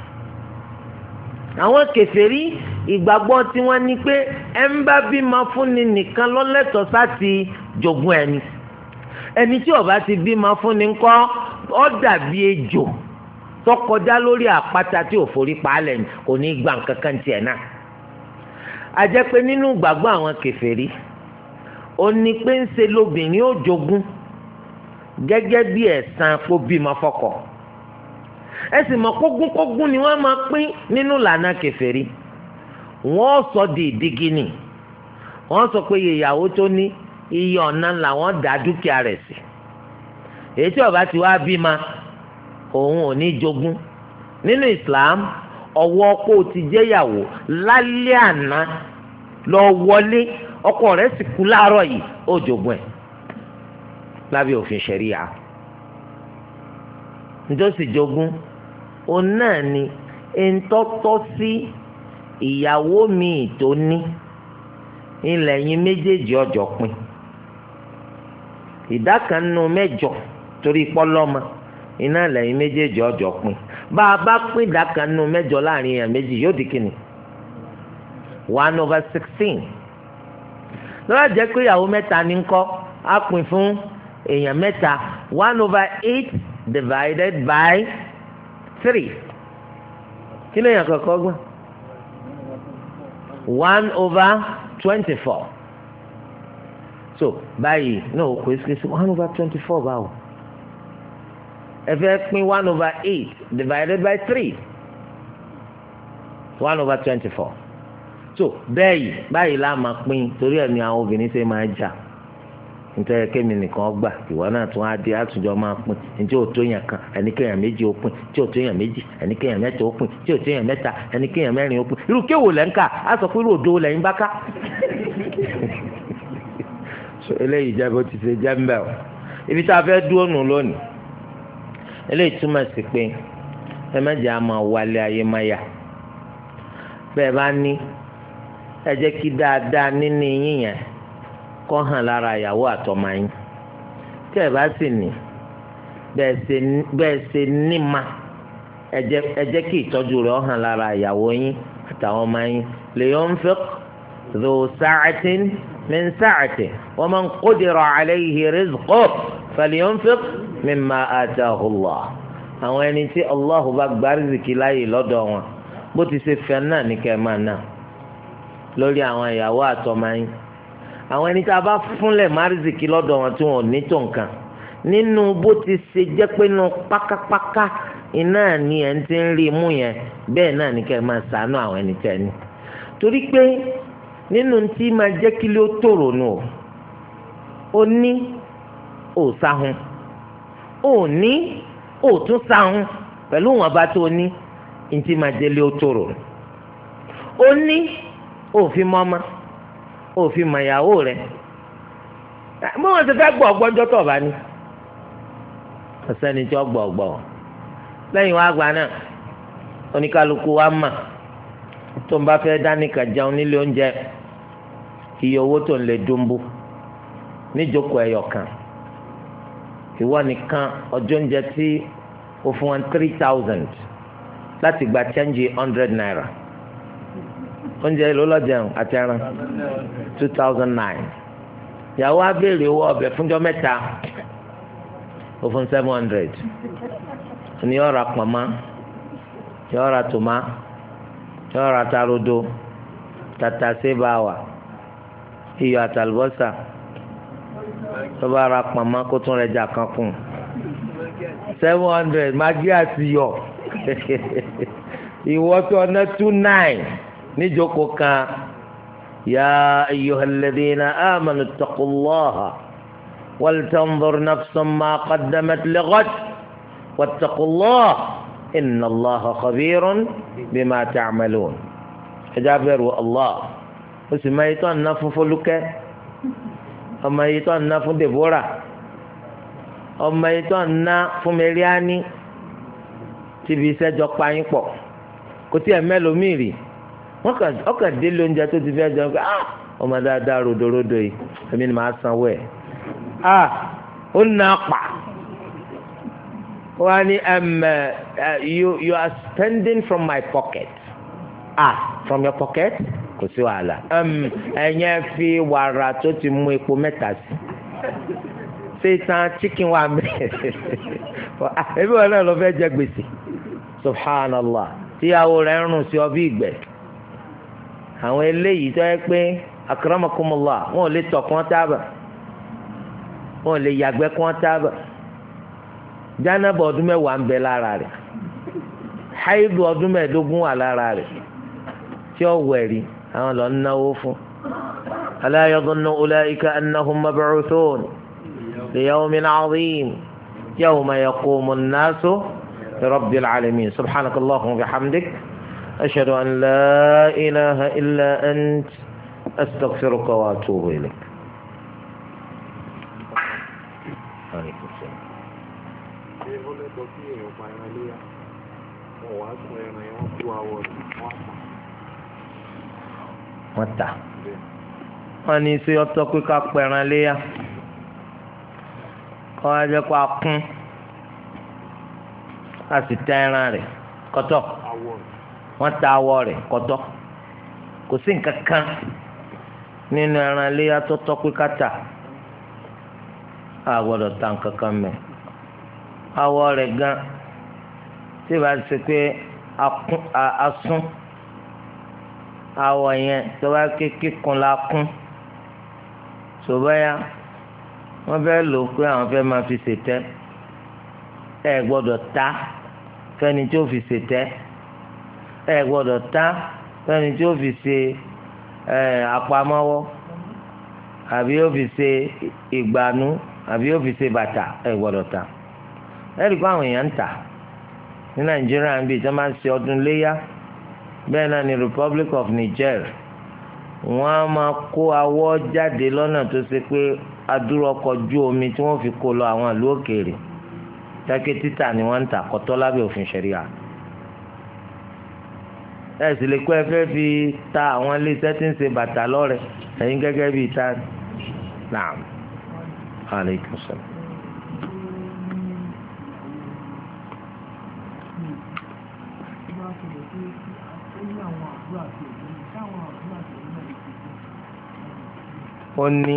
àwọn kèfèrí ìgbàgbọ́ tí wọ́n ní pé ẹ ń bá bímọ fún ni nìkan lọ́lẹ́tọ̀ọ́ sáti jogún ẹni ẹni tí ó bá ti bímọ fún ni ńkọ́ ó dàbí ejò tó kọjá lórí àpáta tí ò forí paálẹ̀ kò ní gbà kankan tiẹ̀ náà a jẹ́ pé nínú ìgbàgbọ́ àwọn kèfèrí ó ní pé ń ṣe lóbìnrin ó jogún gẹ́gẹ́ bí ẹ̀san kó bímọ fọ́kọ ẹ sì mọ̀ kógúnkógún ni wọ́n máa pín nínú ìlànà kèfèrí wọ́n sọ di ìdígínì wọ́n sọ pé ìyàwó tó ní iye ọ̀nà làwọn dá dúkìá rẹ̀ sí èyí tí ó bá ti wá bímọ òun ò ní jogún nínú Islam ọwọ́ kó o ti jẹ́yàwó lálẹ́ àná lọ wọlé ọkọ rẹ̀ sì kú láàárọ̀ yìí ó jogún ẹ̀ lábẹ́ òfin ṣẹ̀ríà nítòsí jogún òun náà ni ntọ́tọ́ sí ìyàwó míì tó ní ilẹ̀ yín méjèèjì ọjọ́ pín ìdá kan nínú mẹ́jọ torí pọ́lọ́mọ iná lẹ́yìn méjèèjì ọjọ́ pín bá a bá pín ìdá kan nínú mẹ́jọ láàrin èèyàn méjì yóò di kíni one over sixteen lọ́wọ́ jẹ́ pé ìyàwó mẹ́ta ní ńkọ́ á pín fún èèyàn mẹ́ta one over eight divided by three kí ló yàn kọ́kọ́ gbọ́n one over twenty-four so báyìí náà kò sí sí one over twenty-four báwo ẹ fẹ́ pín one over eight divided by three one over twenty-four so bẹ́ẹ̀yì báyìí la máa pín torí ẹ̀ ní àwọn obìnrin ṣe máa jà nítorí kémi nìkan gbà ìwọ náà tún á di àtúnjọ máa pín ntí ò tó yàn kan ẹnikẹ́yàn méjì ó pín tí ò tó yàn méjì ẹnikẹ́yàn mẹ́ta ó pín tí ò tó yàn mẹ́ta ẹnikẹ́yàn mẹ́rin ó pín irú kéwò lẹ́ńkà á sọ pé irú òdo lẹ́yìn bá ká. so eléyìí jẹ́ bó ti ṣe jẹ́ ń bẹ̀ ọ́ ibi tá a fẹ́ dúró nù lónìí eléyìí túmọ̀ sí pé ẹ mẹ́jẹ̀ á máa wálé ayé máa yà bẹ́ẹ̀ bá ní ẹ jẹ́ kí dáadáa nínú yín yẹn kọ́ hàn lára ìyàwó àtọmọ yín tí ẹ bá sì ní bẹ́ẹ̀ ṣe ní ma ẹ jẹ́ kí ìtọ́jú rẹ̀ hàn lára ìyàwó yín àtàwọn ọmọ yín liyunfiq dhu sa'atin min sa'atihi wa man qudira alayhi rizquhu falyunfiq mimma atahu Allah àwọn ẹni tí Allah bá gba rìzìkì láàyè lọ́dọ̀ wọn bó ti ṣe fẹ́ náà ní kẹ́ máa náà lórí àwọn ìyàwó àtọmọ yín àwọn ẹni tá a bá fúnlẹ̀ márìsìkì lọ́dọ̀ wọn tí wọn ò ní tó nǹkan nínú bó ti ṣe jẹ́ pé nínú pákápáká iná ni ẹ̀ ń ti ń rí mú yẹn bẹ́ẹ̀ náà ní kẹ́ ẹ máa ṣàánú àwọn ẹni tẹ́ ni torí pé nínú tí máa jẹ́ kí ló tòrò nù o ó ní ò sáhun ó ní ò tún sáhun pẹ̀lú wọn bá tó ní ní tí máa jẹ́ lé ó tòrò ó ní òfin mọ́mọ́ òfin mọ̀yàwó rẹ̀ mọ́ wọn ti fẹ́ gbọ́ ọgbọ́njọ́ tó bá ní ọ̀sẹ́ni tí ó gbọ́ ọgbọ́ lẹ́yìn wá gba náà oníkálukú wa mà tó ń bá fẹ́ dánìkà jẹun nílé oúnjẹ iye owó tó ń lè dúnbú níjókòó ẹyọ kan ìwọ nìkan ọjọ́ oúnjẹ tí o fún wọn three thousand láti gba change hundred naira oúnjẹ ìlú lọ́jẹun àti ẹran two thousand nine ìyàwó á béèrè owó ọbẹ̀ fúnjọ́ mẹ́ta o fún seven hundred ní yọ̀ọ́ ra pọ̀nmọ́ yọ̀ọ́ ra tòmá yọ̀ọ́ ra tarodo tàtàṣé báwà iyọ̀ àtàlùbọ́sà tó bá ra pọ̀nmọ́ kó tún rẹ̀ jà kan kùn seven hundred magi àti yọ̀ ìwọ tó ọ̀nà two nine níjókòó kan ya ayyuhal ladhina amanu ittaqullaha wal tanzur nafsun ma qaddamat lighad wattaqullaha inna allaha khabirun bima ta'malun ẹjá bẹ̀rù Allah ó sì máa yí tó ń ná fún Fọlúkẹ́ ọmọ yí tó ń ná fún Deborah ọmọ yí tó ń ná fún Mẹríání tíbi iṣẹ́ jọ payín pọ̀ kò tí ẹ̀ mẹ́lòmíì rí ọkàn délé oúnjẹ tó ti fẹ́ jẹun pé ah ọmọ dáadáa ròdòròdò yìí èmi ni màá sanwó ẹ̀ ah ó ná pa wọ́n á ní you you are spending from my pocket ah from your pocket kò sí wàhálà ẹ̀yẹ́ fi wàrà tó ti mú epo mẹ́ta sí ṣé tán chicken wà mẹ́ ẹbí wọn náà lọ fẹ́ jẹ gbèsè subhanallah tíyàwó rẹ̀ ń rùn sí ọ bí ìgbẹ́ àwọn eléyìí tó yẹ pé akramakumullah wọn ò lè tọ̀ kán tábà wọn ò lè yàgbẹ́ kán tábà jánàbọ̀ ọdún mẹ́wàá ń bẹ lára rẹ̀ haidu ọdún mẹ́ẹ̀ẹ́dógún wà lára rẹ̀ tí ó wẹ̀rí àwọn lọ ń náwó fún ala yadhunnu ulaika annahum mab'uthun li yawmin 'azim yawma yaqumu an-nasu li rabbil 'alamin subhanaka allahumma wa bihamdik ashhadu an la ilaha illa ant astaghfiruka wa atubu ilayk. wọ́n tà wọ́n ní sí ọtọ́ pé ká pẹran léyà kọ́ wá jẹ́ kó a kún a sì tẹ ẹran rẹ̀ kọ́tọ́ wọ́n ta awọ rẹ̀ kọ́tọ́ kò sí nǹkan kan nínú ẹran léyà tó tọ́ pé ká tà a gbọ́dọ̀ ta nǹkan kan mẹ́ awọ rẹ̀ gan tí ìbá ṣe pé a sún awọ yẹn tó bá kékeré kun la kún sòbáyà wọ́n fẹ́ lò ó pé àwọn fẹ́ máa fi ṣètẹ́ ẹ gbọ́dọ̀ ta fẹ́ni tí ó fi ṣètẹ́ ẹ gbọ́dọ̀ ta fẹ́ni tí ó fi ṣe ẹ àpamọ́wọ́ àbí ó fi ṣe ìgbànú àbí ó fi ṣe bàtà ẹ gbọ́dọ̀ ta ẹ rí i pé àwọn èèyàn ń tà ní Nàìjíríà ń bí ìjọba máa ń ṣe ọdún léyà bẹ́ẹ̀ náà ní Republic of Niger wọ́n á máa kó awọ jáde lọ́nà tó ṣe pé adúrò ọkọ̀ ojú omi tí wọ́n fi kó lọ àwọn ìlú òkèèrè jákè títà ni wọ́n ń tà kọ́tọ́ lábẹ́ òfin ṣẹ̀ríà ẹ̀ sì lè kó ẹ fẹ́ fi ta àwọn iléeṣẹ́ tí ń ṣe bàtà lọ́rẹ̀ ẹ̀yin gẹ́gẹ́ bíi ta naam aleykum salaam. ó ní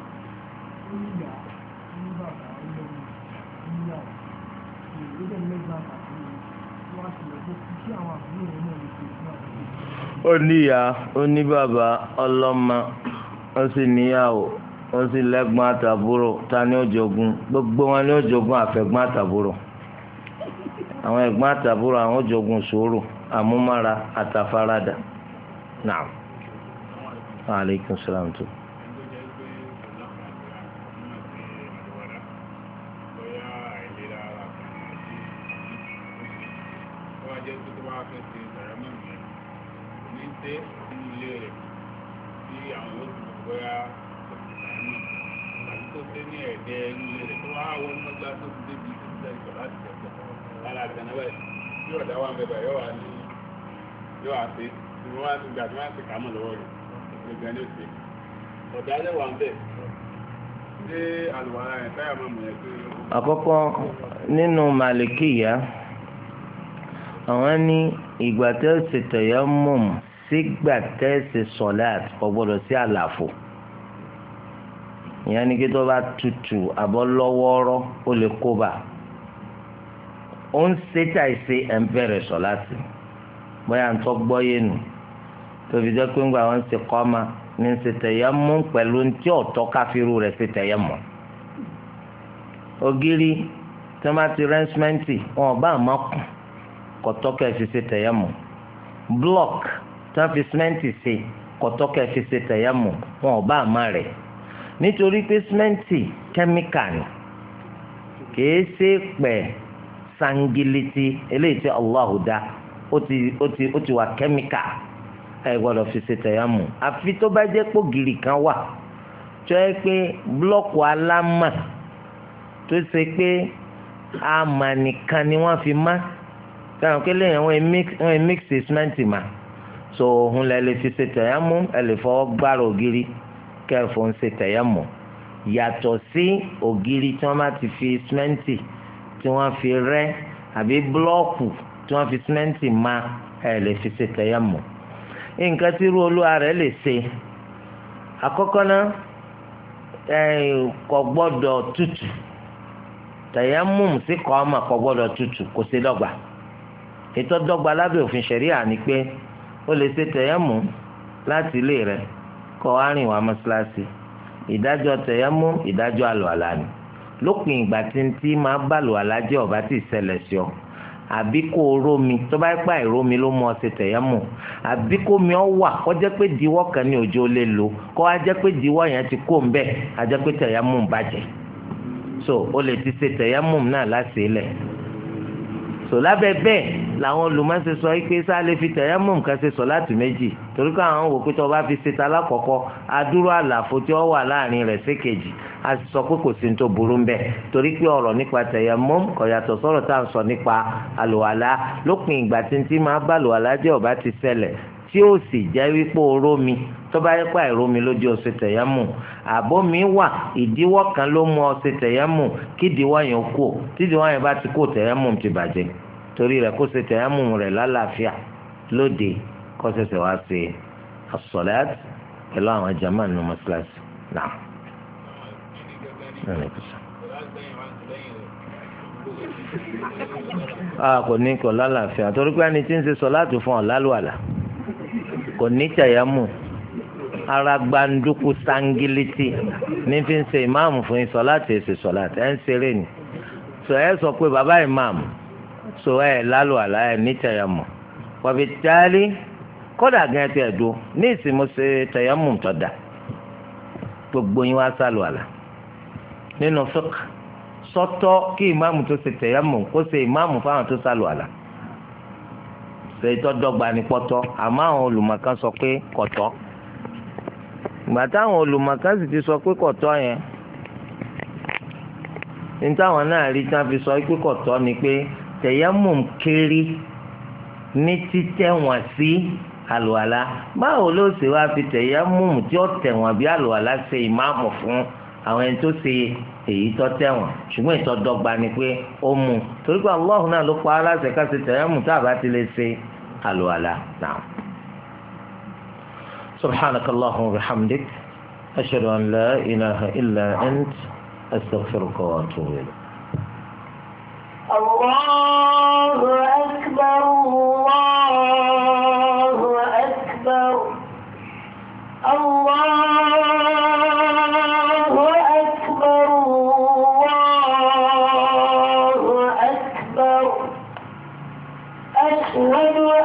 ó níyà ó ní bàbá ọlọ́mọ ó sì níyàwó ó sì lẹ́gbọ́n àtàbúrò ta ni ó jogún gbogbo wọn ni ó jogún àfẹ́gbọ́n àtàbúrò àwọn ẹ̀gbọ́n àtàbúrò àwọn ó jogún sùúrù àmúmára àtàfaradà naam aleykum salaam tó. àkọ́kọ́ nínú màlìkíyà àwọn ní ìgbà tẹ́ ṣe tayammum sígbà tẹ́ ṣe sọ̀láàt kò gbọ́dọ̀ sí àlàfo ìyẹn ni kí tó bá tutù àbọ̀ lọ́wọ́ọ́rọ́ ó lè kó bá ó ń ṣe tàìsí ẹ̀ ń bẹ̀rẹ̀ sọ̀láàtì bóyá ń tọ́ gbọ́ yé nu tóbi jẹ́ pé ńgbà wọn ṣe kọ́ ma ní ṣe tayammum pẹ̀lú ntí ọ̀tọ́ káfíru rẹ̀ ṣe tayammum ògiri tí wọ́n bá ti rẹ́ńsímẹ́ǹtì wọn ò bá àmọ́ kù kọ̀tọ́kẹ́ fi ṣe tayammum block tí wọ́n fi símẹ́ǹtì ṣe kọ̀tọ́kẹ́ fi ṣe tayammum wọn ò bá àmọ́ rẹ̀ nítorí pé símẹ́ǹtì kẹ́míkà ni kìí ṣe pẹ̀ sangiliti eléyìí tí Allahu dá ó ti ó ti ó ti wà kẹ́míkà ẹ gbọ́dọ̀ fi ṣe tayammum àfi tó bá jẹ́ pé ògiri kan wà tó yẹ pé blọ́ọ̀kù alámà tó ṣe pé àmà nìkan ni wọ́n fi má káwọn kélé yẹn wọ́n mix wọ́n mix cement mà so òun lẹ lè fi ṣe tayammum ẹ lè fọwọ́ gbára ògiri kẹfọ́ ń ṣe tayammum yàtọ̀ sí ògiri tí wọ́n bá ti fi cement tí wọ́n fi rẹ́ àbí blọ́ọ̀kù tí wọ́n fi cement má ẹ lè fi ṣe tayammum nǹkan tí irú olúwa rẹ̀ lè ṣe àkọ́kọ́ náà kò gbọ́dọ̀ tutù tayammum sí kọ́ ọmọ kò gbọ́dọ̀ tutù kò sí dọ́gba ètò dọ́gba lábẹ́ òfin ṣẹ̀ríà ni pé ó lè ṣe tayammum láti ilé rẹ̀ kọ́ arìn wá mọ́ṣáláṣí ìdájọ́ tayammum ìdájọ́ àlùwàlá ni lópin ìgbà tí ń tí máa bá àlùwàlá jẹ́ ọ̀bá tí ì ṣẹlẹ̀ sí ọ àbí kó o rómi tó bá pa ìrómi ló mú ọ ṣe tayammum àbí kó mi ọ wà kó jẹ́ pé diwọ́ kan ní òjò lè lò kó wá jẹ́ pé diwọ́ yẹn ti kó ń bẹ̀ á jẹ́ pé tayammum bàjẹ́ so o lè ti ṣe tayammum náà láti ilẹ̀ so lábẹ́ bẹ́ẹ̀ làwọn olùmọ̀ọ́sẹ̀ sọ pé sáà lè fi tayammum kan ṣe sọ̀láàtì méjì torí pé àwọn wò pé tó o bá fi ṣe ta lákọ̀ọ́kọ́ adúrú àlàfo tí ó wà láàrin rẹ̀ sékejì a sọ pé kò sí ní tó burú ńbẹ̀ torí pé ọ̀rọ̀ nípa tayammum kò yàtọ̀ sọ̀rọ̀ tá à ń sọ nípa àlùwàlá lópin ìgbà tí tí máa bá àlùwàlá jẹ́ ó bá ti ṣẹlẹ̀ tí ó sì jẹ́ wípé orómi tó bá yẹ pé àìrómi lójú ó ṣe tayammum àbómi wà ìdíwọ́ kan ló mú ọ ṣe tayammum kí ìdíwọ́ yẹn kú tí ìdíwọ́ yẹn bá ti kú tayammum ti bàjẹ́ torí rẹ̀ kó ṣe tayammum rẹ̀ lálàáfíà lóde kó ṣẹ̀ṣẹ̀ wá ṣe as-salat pẹ̀lú àwọn jama nínú mọ́ṣáláṣí náà. a kò ní kò lálàáfíà torí pé ẹni tí ń ṣe sọ̀láàtù fún ọ lálùwàlà kò ní tayammum ara gbanduku sangiliti ní fi ń ṣe ìmáàmù fún yín sọ̀láàtì èsì sọ̀láàtì ẹ̀ ń ṣeré ni sọ ẹ sọ pé bàbá ìmáàmù sọ ẹ lálùwàlà ẹ ní tayammum wàbí táálí kódà gan ti ẹ̀dùn ní ìsìnkú ṣe tayammum tó dà gbogbo yín wá sálùwàlà nínú fiqh sọ́tọ̀ kí ìmáàmù tó ṣe tayammum kó ṣe ìmáàmù fáwọn tó sálùwàlà ṣe ìtọ́dọ́gba ní pọ́tọ́ àmọ́ àwọn olùmọ̀kan sọ pé kọ̀tọ́ ìgbà táwọn olùmọ̀kan sì ti sọ pé kọ̀tọ́ yẹn ní táwọn náà rí tí wọ́n fi sọ pé kọ̀tọ́ ni pé tayammum kéré ní títẹ̀wọ̀n sí àlùwàlá báwo ló ṣe wá fi tayammum tí ó tẹ̀wọ̀n bí àlùwàlá ṣe ìmáàmù fún àwọn ẹni tó ṣe èyí tó tẹ̀wọ̀n ṣùgbọ́n ìtọ́dọ́gba ni pé ó mú torí pé Allah náà ló pa aláṣẹ ká ṣe tayammum tá a bá ti lè ṣe àlùwàlá náà. subhanaka Allahumma wa bihamdik ashhadu an la ilaha illa ant astaghfiruka wa atubu ilayk. Allahu akbar Allahu akbar Allahu akbar Allahu akbar ashhadu